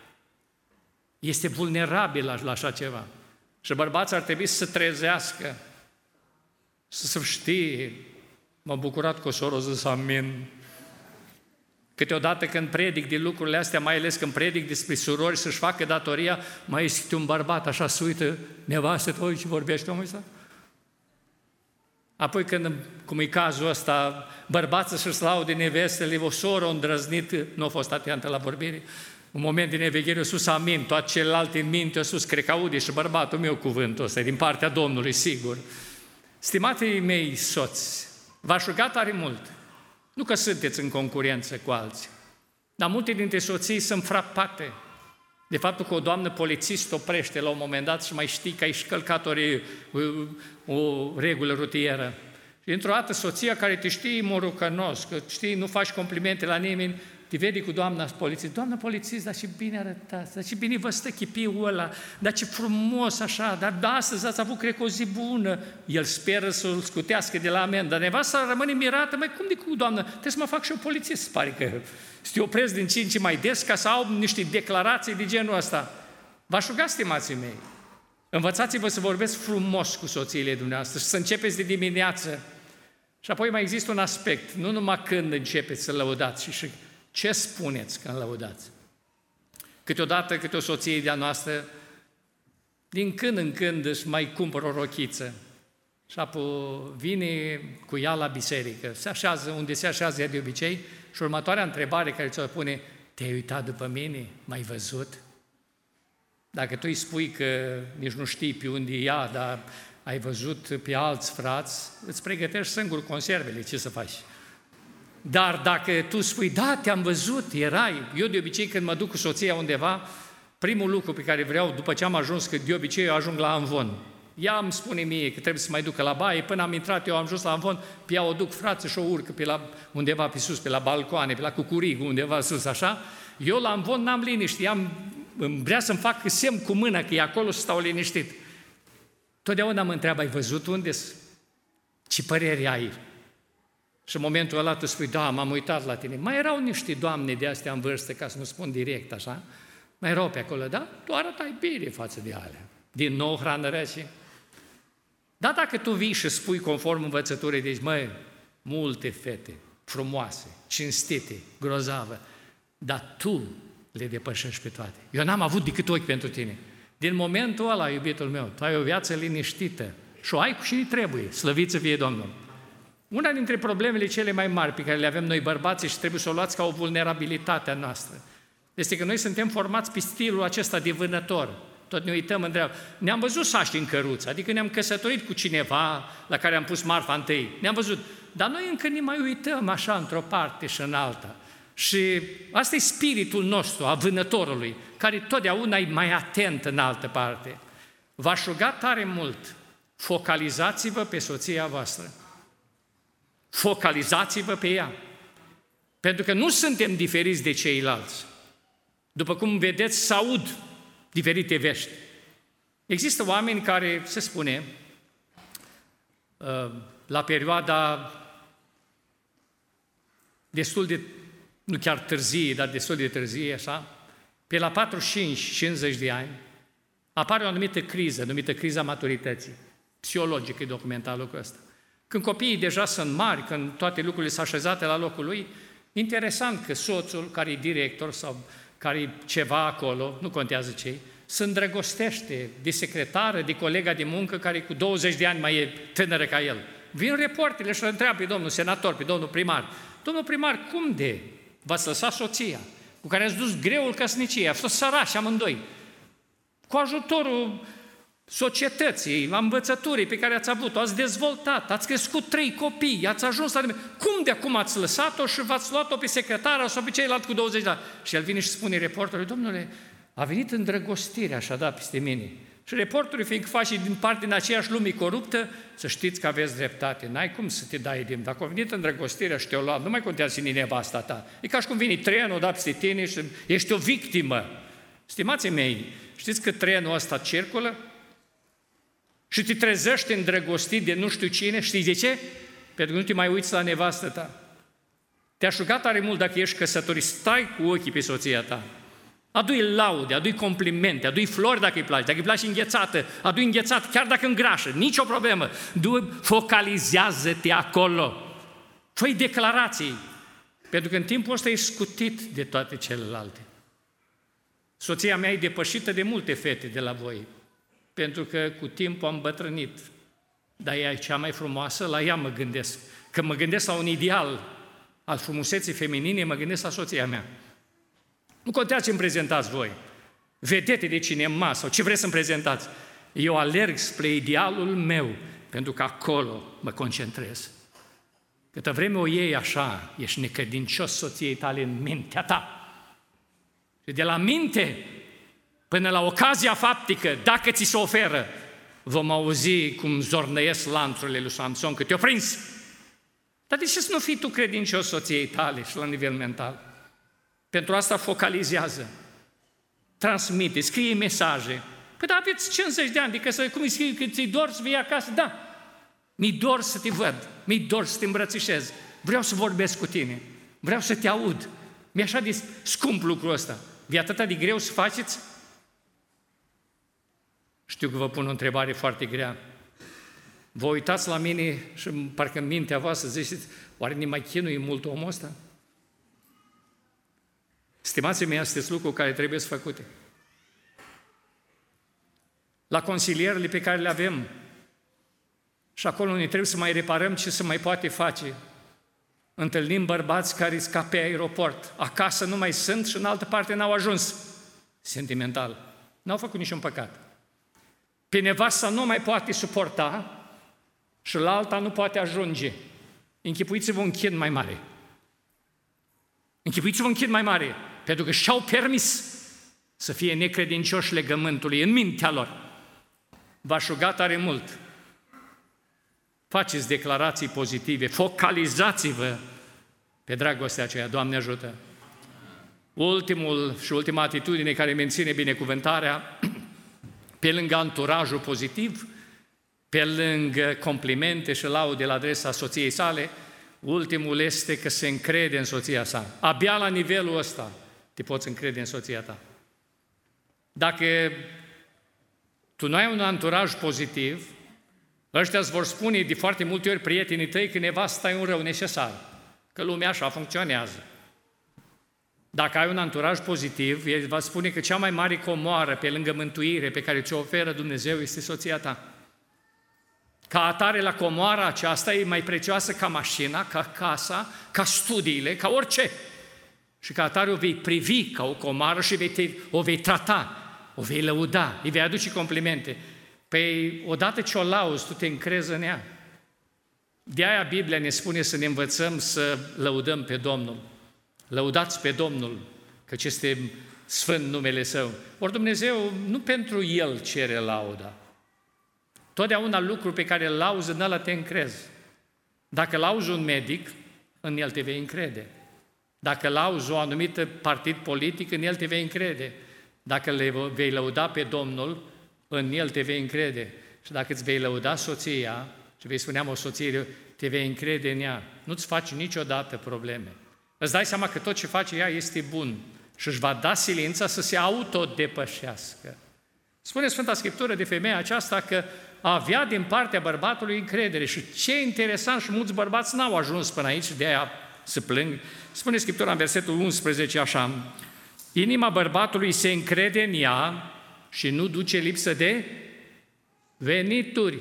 Este vulnerabil la așa ceva. Și bărbații ar trebui să se trezească, să se știe. M-am bucurat că o soră zis amin. Câteodată când predic de lucrurile astea, mai ales când predic despre surori să-și facă datoria, mai este un bărbat așa, se uită, nevastă, tu ce vorbește omul ăsta? Apoi când, cum e cazul ăsta, bărbații să-și laude nevestele, o soră îndrăznit, nu a fost atentă la vorbire, un moment de neveghere, sus amin, toate celelalte în minte, sus, cred că aude și bărbatul meu cuvântul ăsta, din partea Domnului, sigur. Stimatei mei soți, v-aș ruga tare mult, nu că sunteți în concurență cu alții, dar multe dintre soții sunt frapate de faptul că o doamnă polițist oprește la un moment dat și mai știi că ai călcat o regulă rutieră. Și într-o dată soția care te știe morocănos, că știi, nu faci complimente la nimeni, te vede cu doamna polițist. Doamna polițist, dar ce bine arătați, dar ce bine vă stă chipiul ăla, dar ce frumos așa, dar astăzi ați avut, cred că, o zi bună. El speră să-l scutească de la amendă, dar nevasta rămâne mirată, mai cum de cu doamnă? Trebuie să mă fac și eu polițist, pare că să te opresc din ce în ce mai des ca să au niște declarații de genul ăsta. V-aș ruga, stimații mei, învățați-vă să vorbesc frumos cu soțiile dumneavoastră și să începeți de dimineață. Și apoi mai există un aspect, nu numai când începeți să lăudați, ci și ce spuneți când lăudați. Câteodată, câte o soție de-a noastră, din când în când își mai cumpără o rochiță și apoi vine cu ea la biserică, se așează unde se așează ea de obicei și următoarea întrebare care ți-o pune, te-ai uitat după mine? M-ai văzut? Dacă tu îi spui că nici nu știi pe unde e ea, dar ai văzut pe alți frați, îți pregătești singur conservele, ce să faci? Dar dacă tu spui, da, te-am văzut, erai, eu de obicei când mă duc cu soția undeva, primul lucru pe care vreau, după ce am ajuns, că de obicei eu ajung la amvon. Ea îmi spune mie că trebuie să mai ducă la baie, până am intrat, eu am ajuns la amvon, pe ea o duc frate și o urcă pe la, undeva pe sus, pe la balcoane, pe la cucurigul, undeva sus, așa. Eu la amvon n-am liniște, vrea să-mi fac semn cu mâna că e acolo să stau liniștit. Totdeauna mă întreabă, ai văzut unde-s? Ce părere ai? Și în momentul ăla tu spui, da, m-am uitat la tine. Mai erau niște doamne de astea în vârstă, ca să nu spun direct așa, mai erau pe acolo, da? Tu arătai bine față de alea. Din nou hrană rece. Dar dacă tu vii și spui conform învățăturii, deci, măi, multe fete frumoase, cinstite, grozavă, dar tu le depășești pe toate. Eu n-am avut decât ochi pentru tine. Din momentul ăla, iubitul meu, tu ai o viață liniștită și o ai cu cine trebuie, slăvit să fie Domnul. Una dintre problemele cele mai mari pe care le avem noi bărbații și trebuie să o luați ca o vulnerabilitate a noastră, este că noi suntem formați pe stilul acesta de vânător. Tot ne uităm întreabă. Ne-am văzut sași în căruță, adică ne-am căsătorit cu cineva la care am pus marfa întâi. Ne-am văzut, dar noi încă ne mai uităm așa într-o parte și în alta. Și asta e spiritul nostru, a vânătorului, care totdeauna e mai atent în altă parte. V-aș ruga tare mult, focalizați-vă pe soția voastră. Focalizați-vă pe ea. Pentru că nu suntem diferiți de ceilalți. După cum vedeți, s-aud diferite vești. Există oameni care, se spune, la perioada destul de, nu chiar târzie, dar destul de târzie, așa, pe la 45-50 de ani, apare o anumită criză, numită criza maturității. Psihologic e documentat lucrul ăsta. Când copiii deja sunt mari, când toate lucrurile sunt așezate la locul lui, interesant că soțul, care e director sau care e ceva acolo, nu contează ce, se îndrăgostește de secretară, de colega de muncă, care cu 20 de ani mai e tânără ca el. Vin reportele și îl întreabă pe domnul senator, pe domnul primar. Domnul primar, cum de v-ați lăsat soția, cu care ați dus greul căsniciei, ați fost sărași amândoi, cu ajutorul societății, a învățăturii pe care ați avut-o, ați dezvoltat, ați crescut 3 copii, ați ajuns la... Cum de acum ați lăsat-o și v-ați luat-o pe secretară sau pe ceilalți cu 20 de ani? Și el vine și spune reporterului, domnule, a venit îndrăgostirea așa, da, peste mine. Și reporterul, fiindcă face din parte din aceeași lume coruptă, să știți că aveți dreptate, n-ai cum să te dai din... Dacă a venit îndrăgostirea și te-o luat, nu mai contează cine e nevasta ta. E ca și cum vine trenul, da, peste tine și ești o victimă. Stimații mei, știți că trenul ăsta circulă? Și te trezești îndrăgostit de nu știu cine, știi de ce? Pentru că nu te mai uiți la nevastă ta. Te-aș ruga tare mult dacă ești căsătorit, stai cu ochii pe soția ta. Adu-i laude, adu-i complimente, adu-i flori dacă îi place, dacă îi place înghețată, adu-i înghețat, chiar dacă îngrașă, nicio problemă. Focalizează-te acolo. Fă-i declarații, pentru că în timpul ăsta e scutit de toate celelalte. Soția mea e depășită de multe fete de la voi, pentru că cu timpul am bătrânit. Dar ea e cea mai frumoasă, la ea mă gândesc. Când mă gândesc la un ideal al frumuseții feminine, mă gândesc la soția mea. Nu contează ce îmi prezentați voi, vedete de cinema sau ce vreți să-mi prezentați. Eu alerg spre idealul meu, pentru că acolo mă concentrez. Câtă vreme o iei așa, ești necredincios soției tale în mintea ta. Și de la minte până la ocazia faptică, dacă ți se oferă, vom auzi cum zornăiesc lanțurile lui Samson, că te-o prins. Dar de ce să nu fii tu credincios soției tale și la nivel mental? Pentru asta focalizează, transmite, scrie mesaje. Păi da, aveți 50 de ani, adică cum îi scrie că ți-i dor să vii acasă? Da, mi-i dor să te văd, mi-i dor să te îmbrățișez, vreau să vorbesc cu tine, vreau să te aud. Mi-e așa de scump lucrul ăsta. E atât de greu să faceți? Știu că vă pun o întrebare foarte grea. Vă uitați la mine și parcă în mintea voastră ziceți, oare ne mai chinuie mult omul ăsta? Stimații mei, sunteți lucruri care trebuie să făcute. La consilierile pe care le avem și acolo ne trebuie să mai reparăm ce se mai poate face. Întâlnim bărbați care scap pe aeroport. Acasă nu mai sunt și în altă parte n-au ajuns. Sentimental. N-au făcut niciun păcat. Pe nevasta nu mai poate suporta și la alta nu poate ajunge. Închipuiți-vă un chin mai mare. Închipuiți-vă un chin mai mare, pentru că și-au permis să fie necredincioși legământului în mintea lor. V-aș ruga tare mult. Faceți declarații pozitive, focalizați-vă pe dragostea aceea. Doamne ajută! Ultima atitudine care menține binecuvântarea, pe lângă anturajul pozitiv, pe lângă complimente și laude la adresa soției sale, ultimul este că se încrede în soția sa. Abia la nivelul ăsta te poți încrede în soția ta. Dacă tu nu ai un anturaj pozitiv, ăștia îți vor spune de foarte multe ori prietenii tăi că nevasta e un rău necesar, că lumea așa funcționează. Dacă ai un anturaj pozitiv, el va spune că cea mai mare comoară pe lângă mântuire pe care ți-o oferă Dumnezeu este soția ta. Ca atare la comoara aceasta e mai prețioasă ca mașina, ca casa, ca studiile, ca orice. Și ca atare o vei privi ca o comoară și o vei trata, o vei lăuda, îi vei aduce complimente. Păi, odată ce o lauzi, tu te încrezi în ea. De-aia Biblia ne spune să ne învățăm să lăudăm pe Domnul. Lăudați pe Domnul, căci este sfânt numele Său. Ori Dumnezeu nu pentru El cere lauda. Totdeauna lucrul pe care îl lauzi, în ăla te încrezi. Dacă lauzi un medic, în el te vei încrede. Dacă lauzi o anumită partid politic, în el te vei încrede. Dacă le vei lăuda pe Domnul, în el te vei încrede. Și dacă îți vei lăuda soția, și vei spunea o soție, te vei încrede în ea. Nu-ți faci niciodată probleme. Îți dai seama că tot ce face ea este bun și își va da silința să se autodepășească. Spune Sfânta Scriptură de femeia aceasta că avea din partea bărbatului încredere și ce interesant, și mulți bărbați n-au ajuns până aici, de aia se plâng. Spune Scriptura în versetul 11 așa: inima bărbatului se încrede în ea și nu duce lipsă de venituri.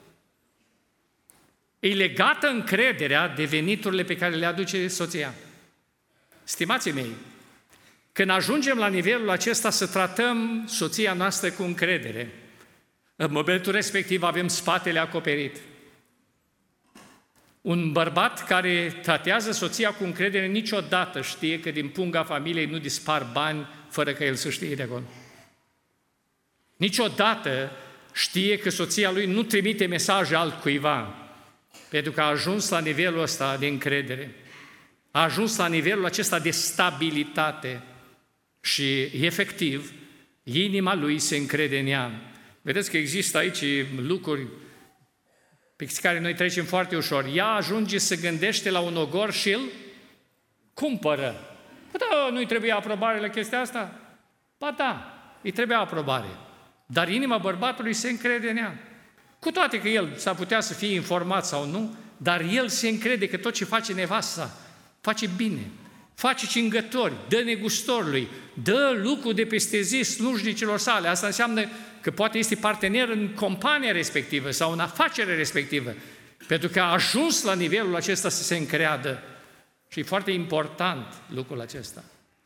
E legată încrederea de veniturile pe care le aduce soția. Stimații mei, când ajungem la nivelul acesta să tratăm soția noastră cu încredere, în momentul respectiv avem spatele acoperit. Un bărbat care tratează soția cu încredere niciodată știe că din punga familiei nu dispar bani fără că el să știe de acolo. Niciodată știe că soția lui nu trimite mesaje altcuiva, pentru că a ajuns la nivelul ăsta de încredere. A ajuns la nivelul acesta de stabilitate și, efectiv, inima lui se încrede în ea. Vedeți că există aici lucruri pe care noi trecem foarte ușor. Ea ajunge să gândește la un ogor și îl cumpără. Păi da, nu-i trebuie aprobare la chestia asta? Ba da, îi trebuie aprobare. Dar inima bărbatului se încrede în ea. Cu toate că el s-ar putea să fie informat sau nu, dar el se încrede că tot ce face nevasta face bine, face cingători, dă negustorului, dă lucru de peste zi slujnicilor sale. Asta înseamnă că poate este partener în compania respectivă sau în afacere respectivă, pentru că a ajuns la nivelul acesta să se încreadă. Și e foarte important lucrul acesta.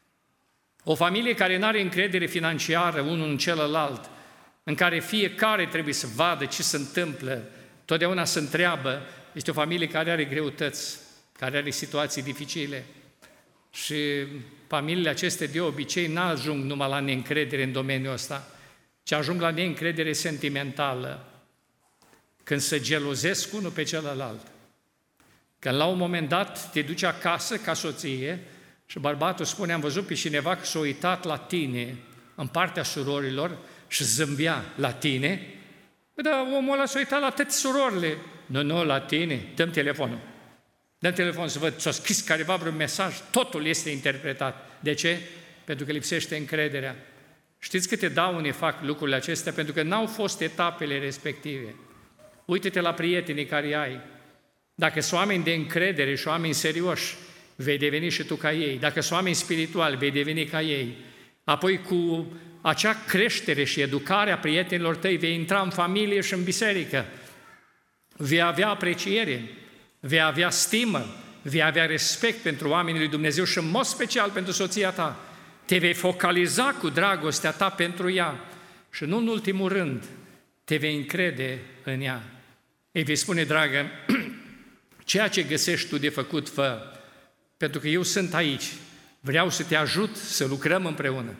O familie care nu are încredere financiară unul în celălalt, în care fiecare trebuie să vadă ce se întâmplă, totdeauna se întreabă, este o familie care are greutăți, care are situații dificile. Și familiile acestea de obicei n-ajung numai la neîncredere în domeniul ăsta, ci ajung la neîncredere sentimentală, când se gelozesc unul pe celălalt. Când la un moment dat te duci acasă ca soție și bărbatul spune, am văzut pe cineva că s-a uitat la tine în partea surorilor și zâmbea la tine, păi da, omul ăla s-a uitat la toate surorile. Nu, la tine, dăm telefonul. Dăm telefon să văd, ți-a scris careva vreun mesaj, totul este interpretat. De ce? Pentru că lipsește încrederea. Știți câte daune fac lucrurile acestea? Pentru că n-au fost etapele respective. Uită-te la prietenii care ai. Dacă sunt oameni de încredere și oameni serioși, vei deveni și tu ca ei. Dacă sunt oameni spirituali, vei deveni ca ei. Apoi cu acea creștere și educare a prietenilor tăi vei intra în familie și în biserică. Vei avea apreciere, vei avea stimă, vei avea respect pentru oamenii lui Dumnezeu și în mod special pentru soția ta. Te vei focaliza cu dragostea ta pentru ea și nu în ultimul rând, te vei încrede în ea. Ei vei spune, dragă, ceea ce găsești tu de făcut, fă, pentru că eu sunt aici, vreau să te ajut să lucrăm împreună.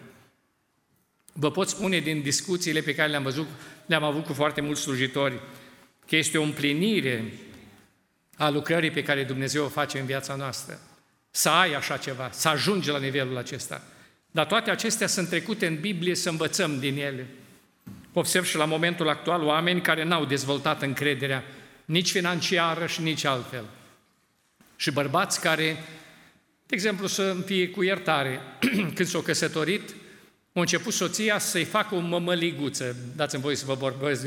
Vă pot spune din discuțiile pe care le-am avut cu foarte mulți slujitori, că este o împlinire a lucrării pe care Dumnezeu o face în viața noastră. Să ai așa ceva, să ajungi la nivelul acesta. Dar toate acestea sunt trecute în Biblie să învățăm din ele. Observ și la momentul actual oameni care n-au dezvoltat încrederea, nici financiară și nici altfel. Și bărbați care, de exemplu, să fie cu iertare, când s-au căsătorit, a început soția să-i facă o mămăliguță. Dați-mi voie să vă vorbesc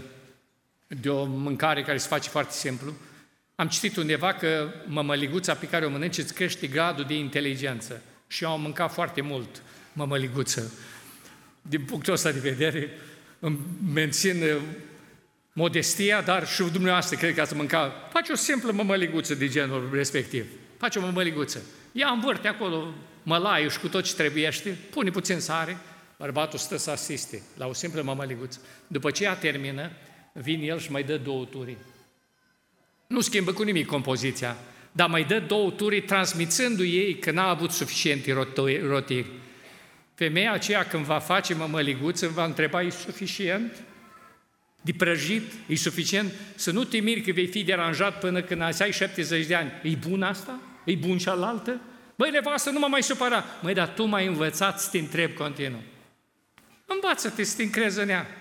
de o mâncare care se face foarte simplu. Am citit undeva că mămăliguța pe care o mănânci îți crește gradul de inteligență. Și eu am mâncat foarte mult mămăliguță. Din punctul ăsta de vedere, îmi mențin modestia, dar și dumneavoastră cred că ați mâncat. Faci o simplă mămăliguță de genul respectiv. Faci o mămăliguță. Ia învârte acolo mălaiul și cu tot ce trebuiește, pune puțin sare, bărbatul stă să asiste la o simplă mămăliguță. După ce ea termină, vine el și mai dă 2 turi. Nu schimbă cu nimic compoziția, dar mai dă 2 turi transmițându-i ei că n-a avut suficiente rotiri. Femeia aceea când va face mămăliguță va întreba, e suficient? De prăjit? E suficient? Să nu te miri că vei fi deranjat până când ai 70 de ani. E bun asta? E bun cealaltă? Băi, nevastă, nu mă mai supăra. Măi, dar tu m-ai învățat să te întrebi continuu. Învață-te să te încrezi în ea.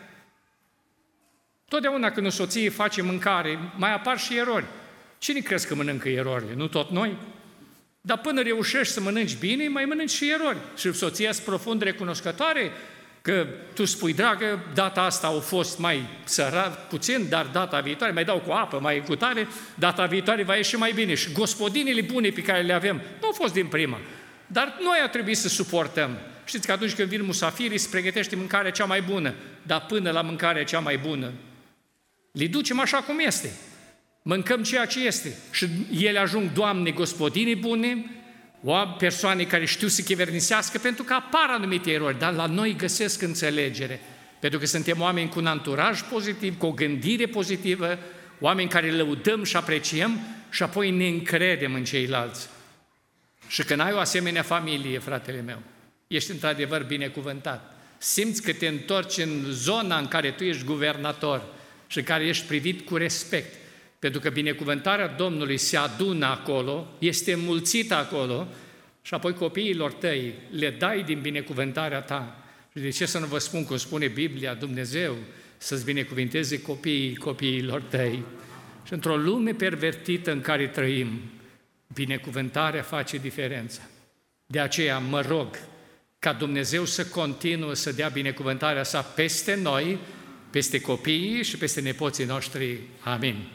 Totdeauna când o soție face mâncare, mai apar și erori. Cine crezi că mănâncă erorile? Nu tot noi? Dar până reușești să mănânci bine, mai mănânci și erori. Și soția îți profund recunoscătoare că tu spui, dragă, data asta au fost mai sărat puțin, dar data viitoare, mai dau cu apă, mai cu tare, data viitoare va ieși mai bine. Și gospodinile bune pe care le avem nu au fost din prima, dar noi a trebuit să suportăm. Știți că atunci când vin musafirii, se pregătește mâncarea cea mai bună, dar până la mâncarea cea mai bună, le ducem așa cum este. Mâncăm ceea ce este. Și ele ajung, Doamne, gospodini bune, persoane care știu să chivernisească, pentru că apar anumite erori, dar la noi găsesc înțelegere. Pentru că suntem oameni cu un anturaj pozitiv, cu o gândire pozitivă, oameni care lăudăm și apreciem și apoi ne încredem în ceilalți. Și când ai o asemenea familie, fratele meu, ești într-adevăr binecuvântat. Simți că te întorci în zona în care tu ești guvernator și care ești privit cu respect. Pentru că binecuvântarea Domnului se adună acolo, este înmulțită acolo și apoi copiilor tăi le dai din binecuvântarea ta. Și de ce să nu vă spun cum spune Biblia, Dumnezeu să-ți binecuvinteze copiilor tăi. Și într-o lume pervertită în care trăim, binecuvântarea face diferența. De aceea mă rog ca Dumnezeu să continue să dea binecuvântarea sa peste noi, peste copiii și peste nepoții noștri. Amin.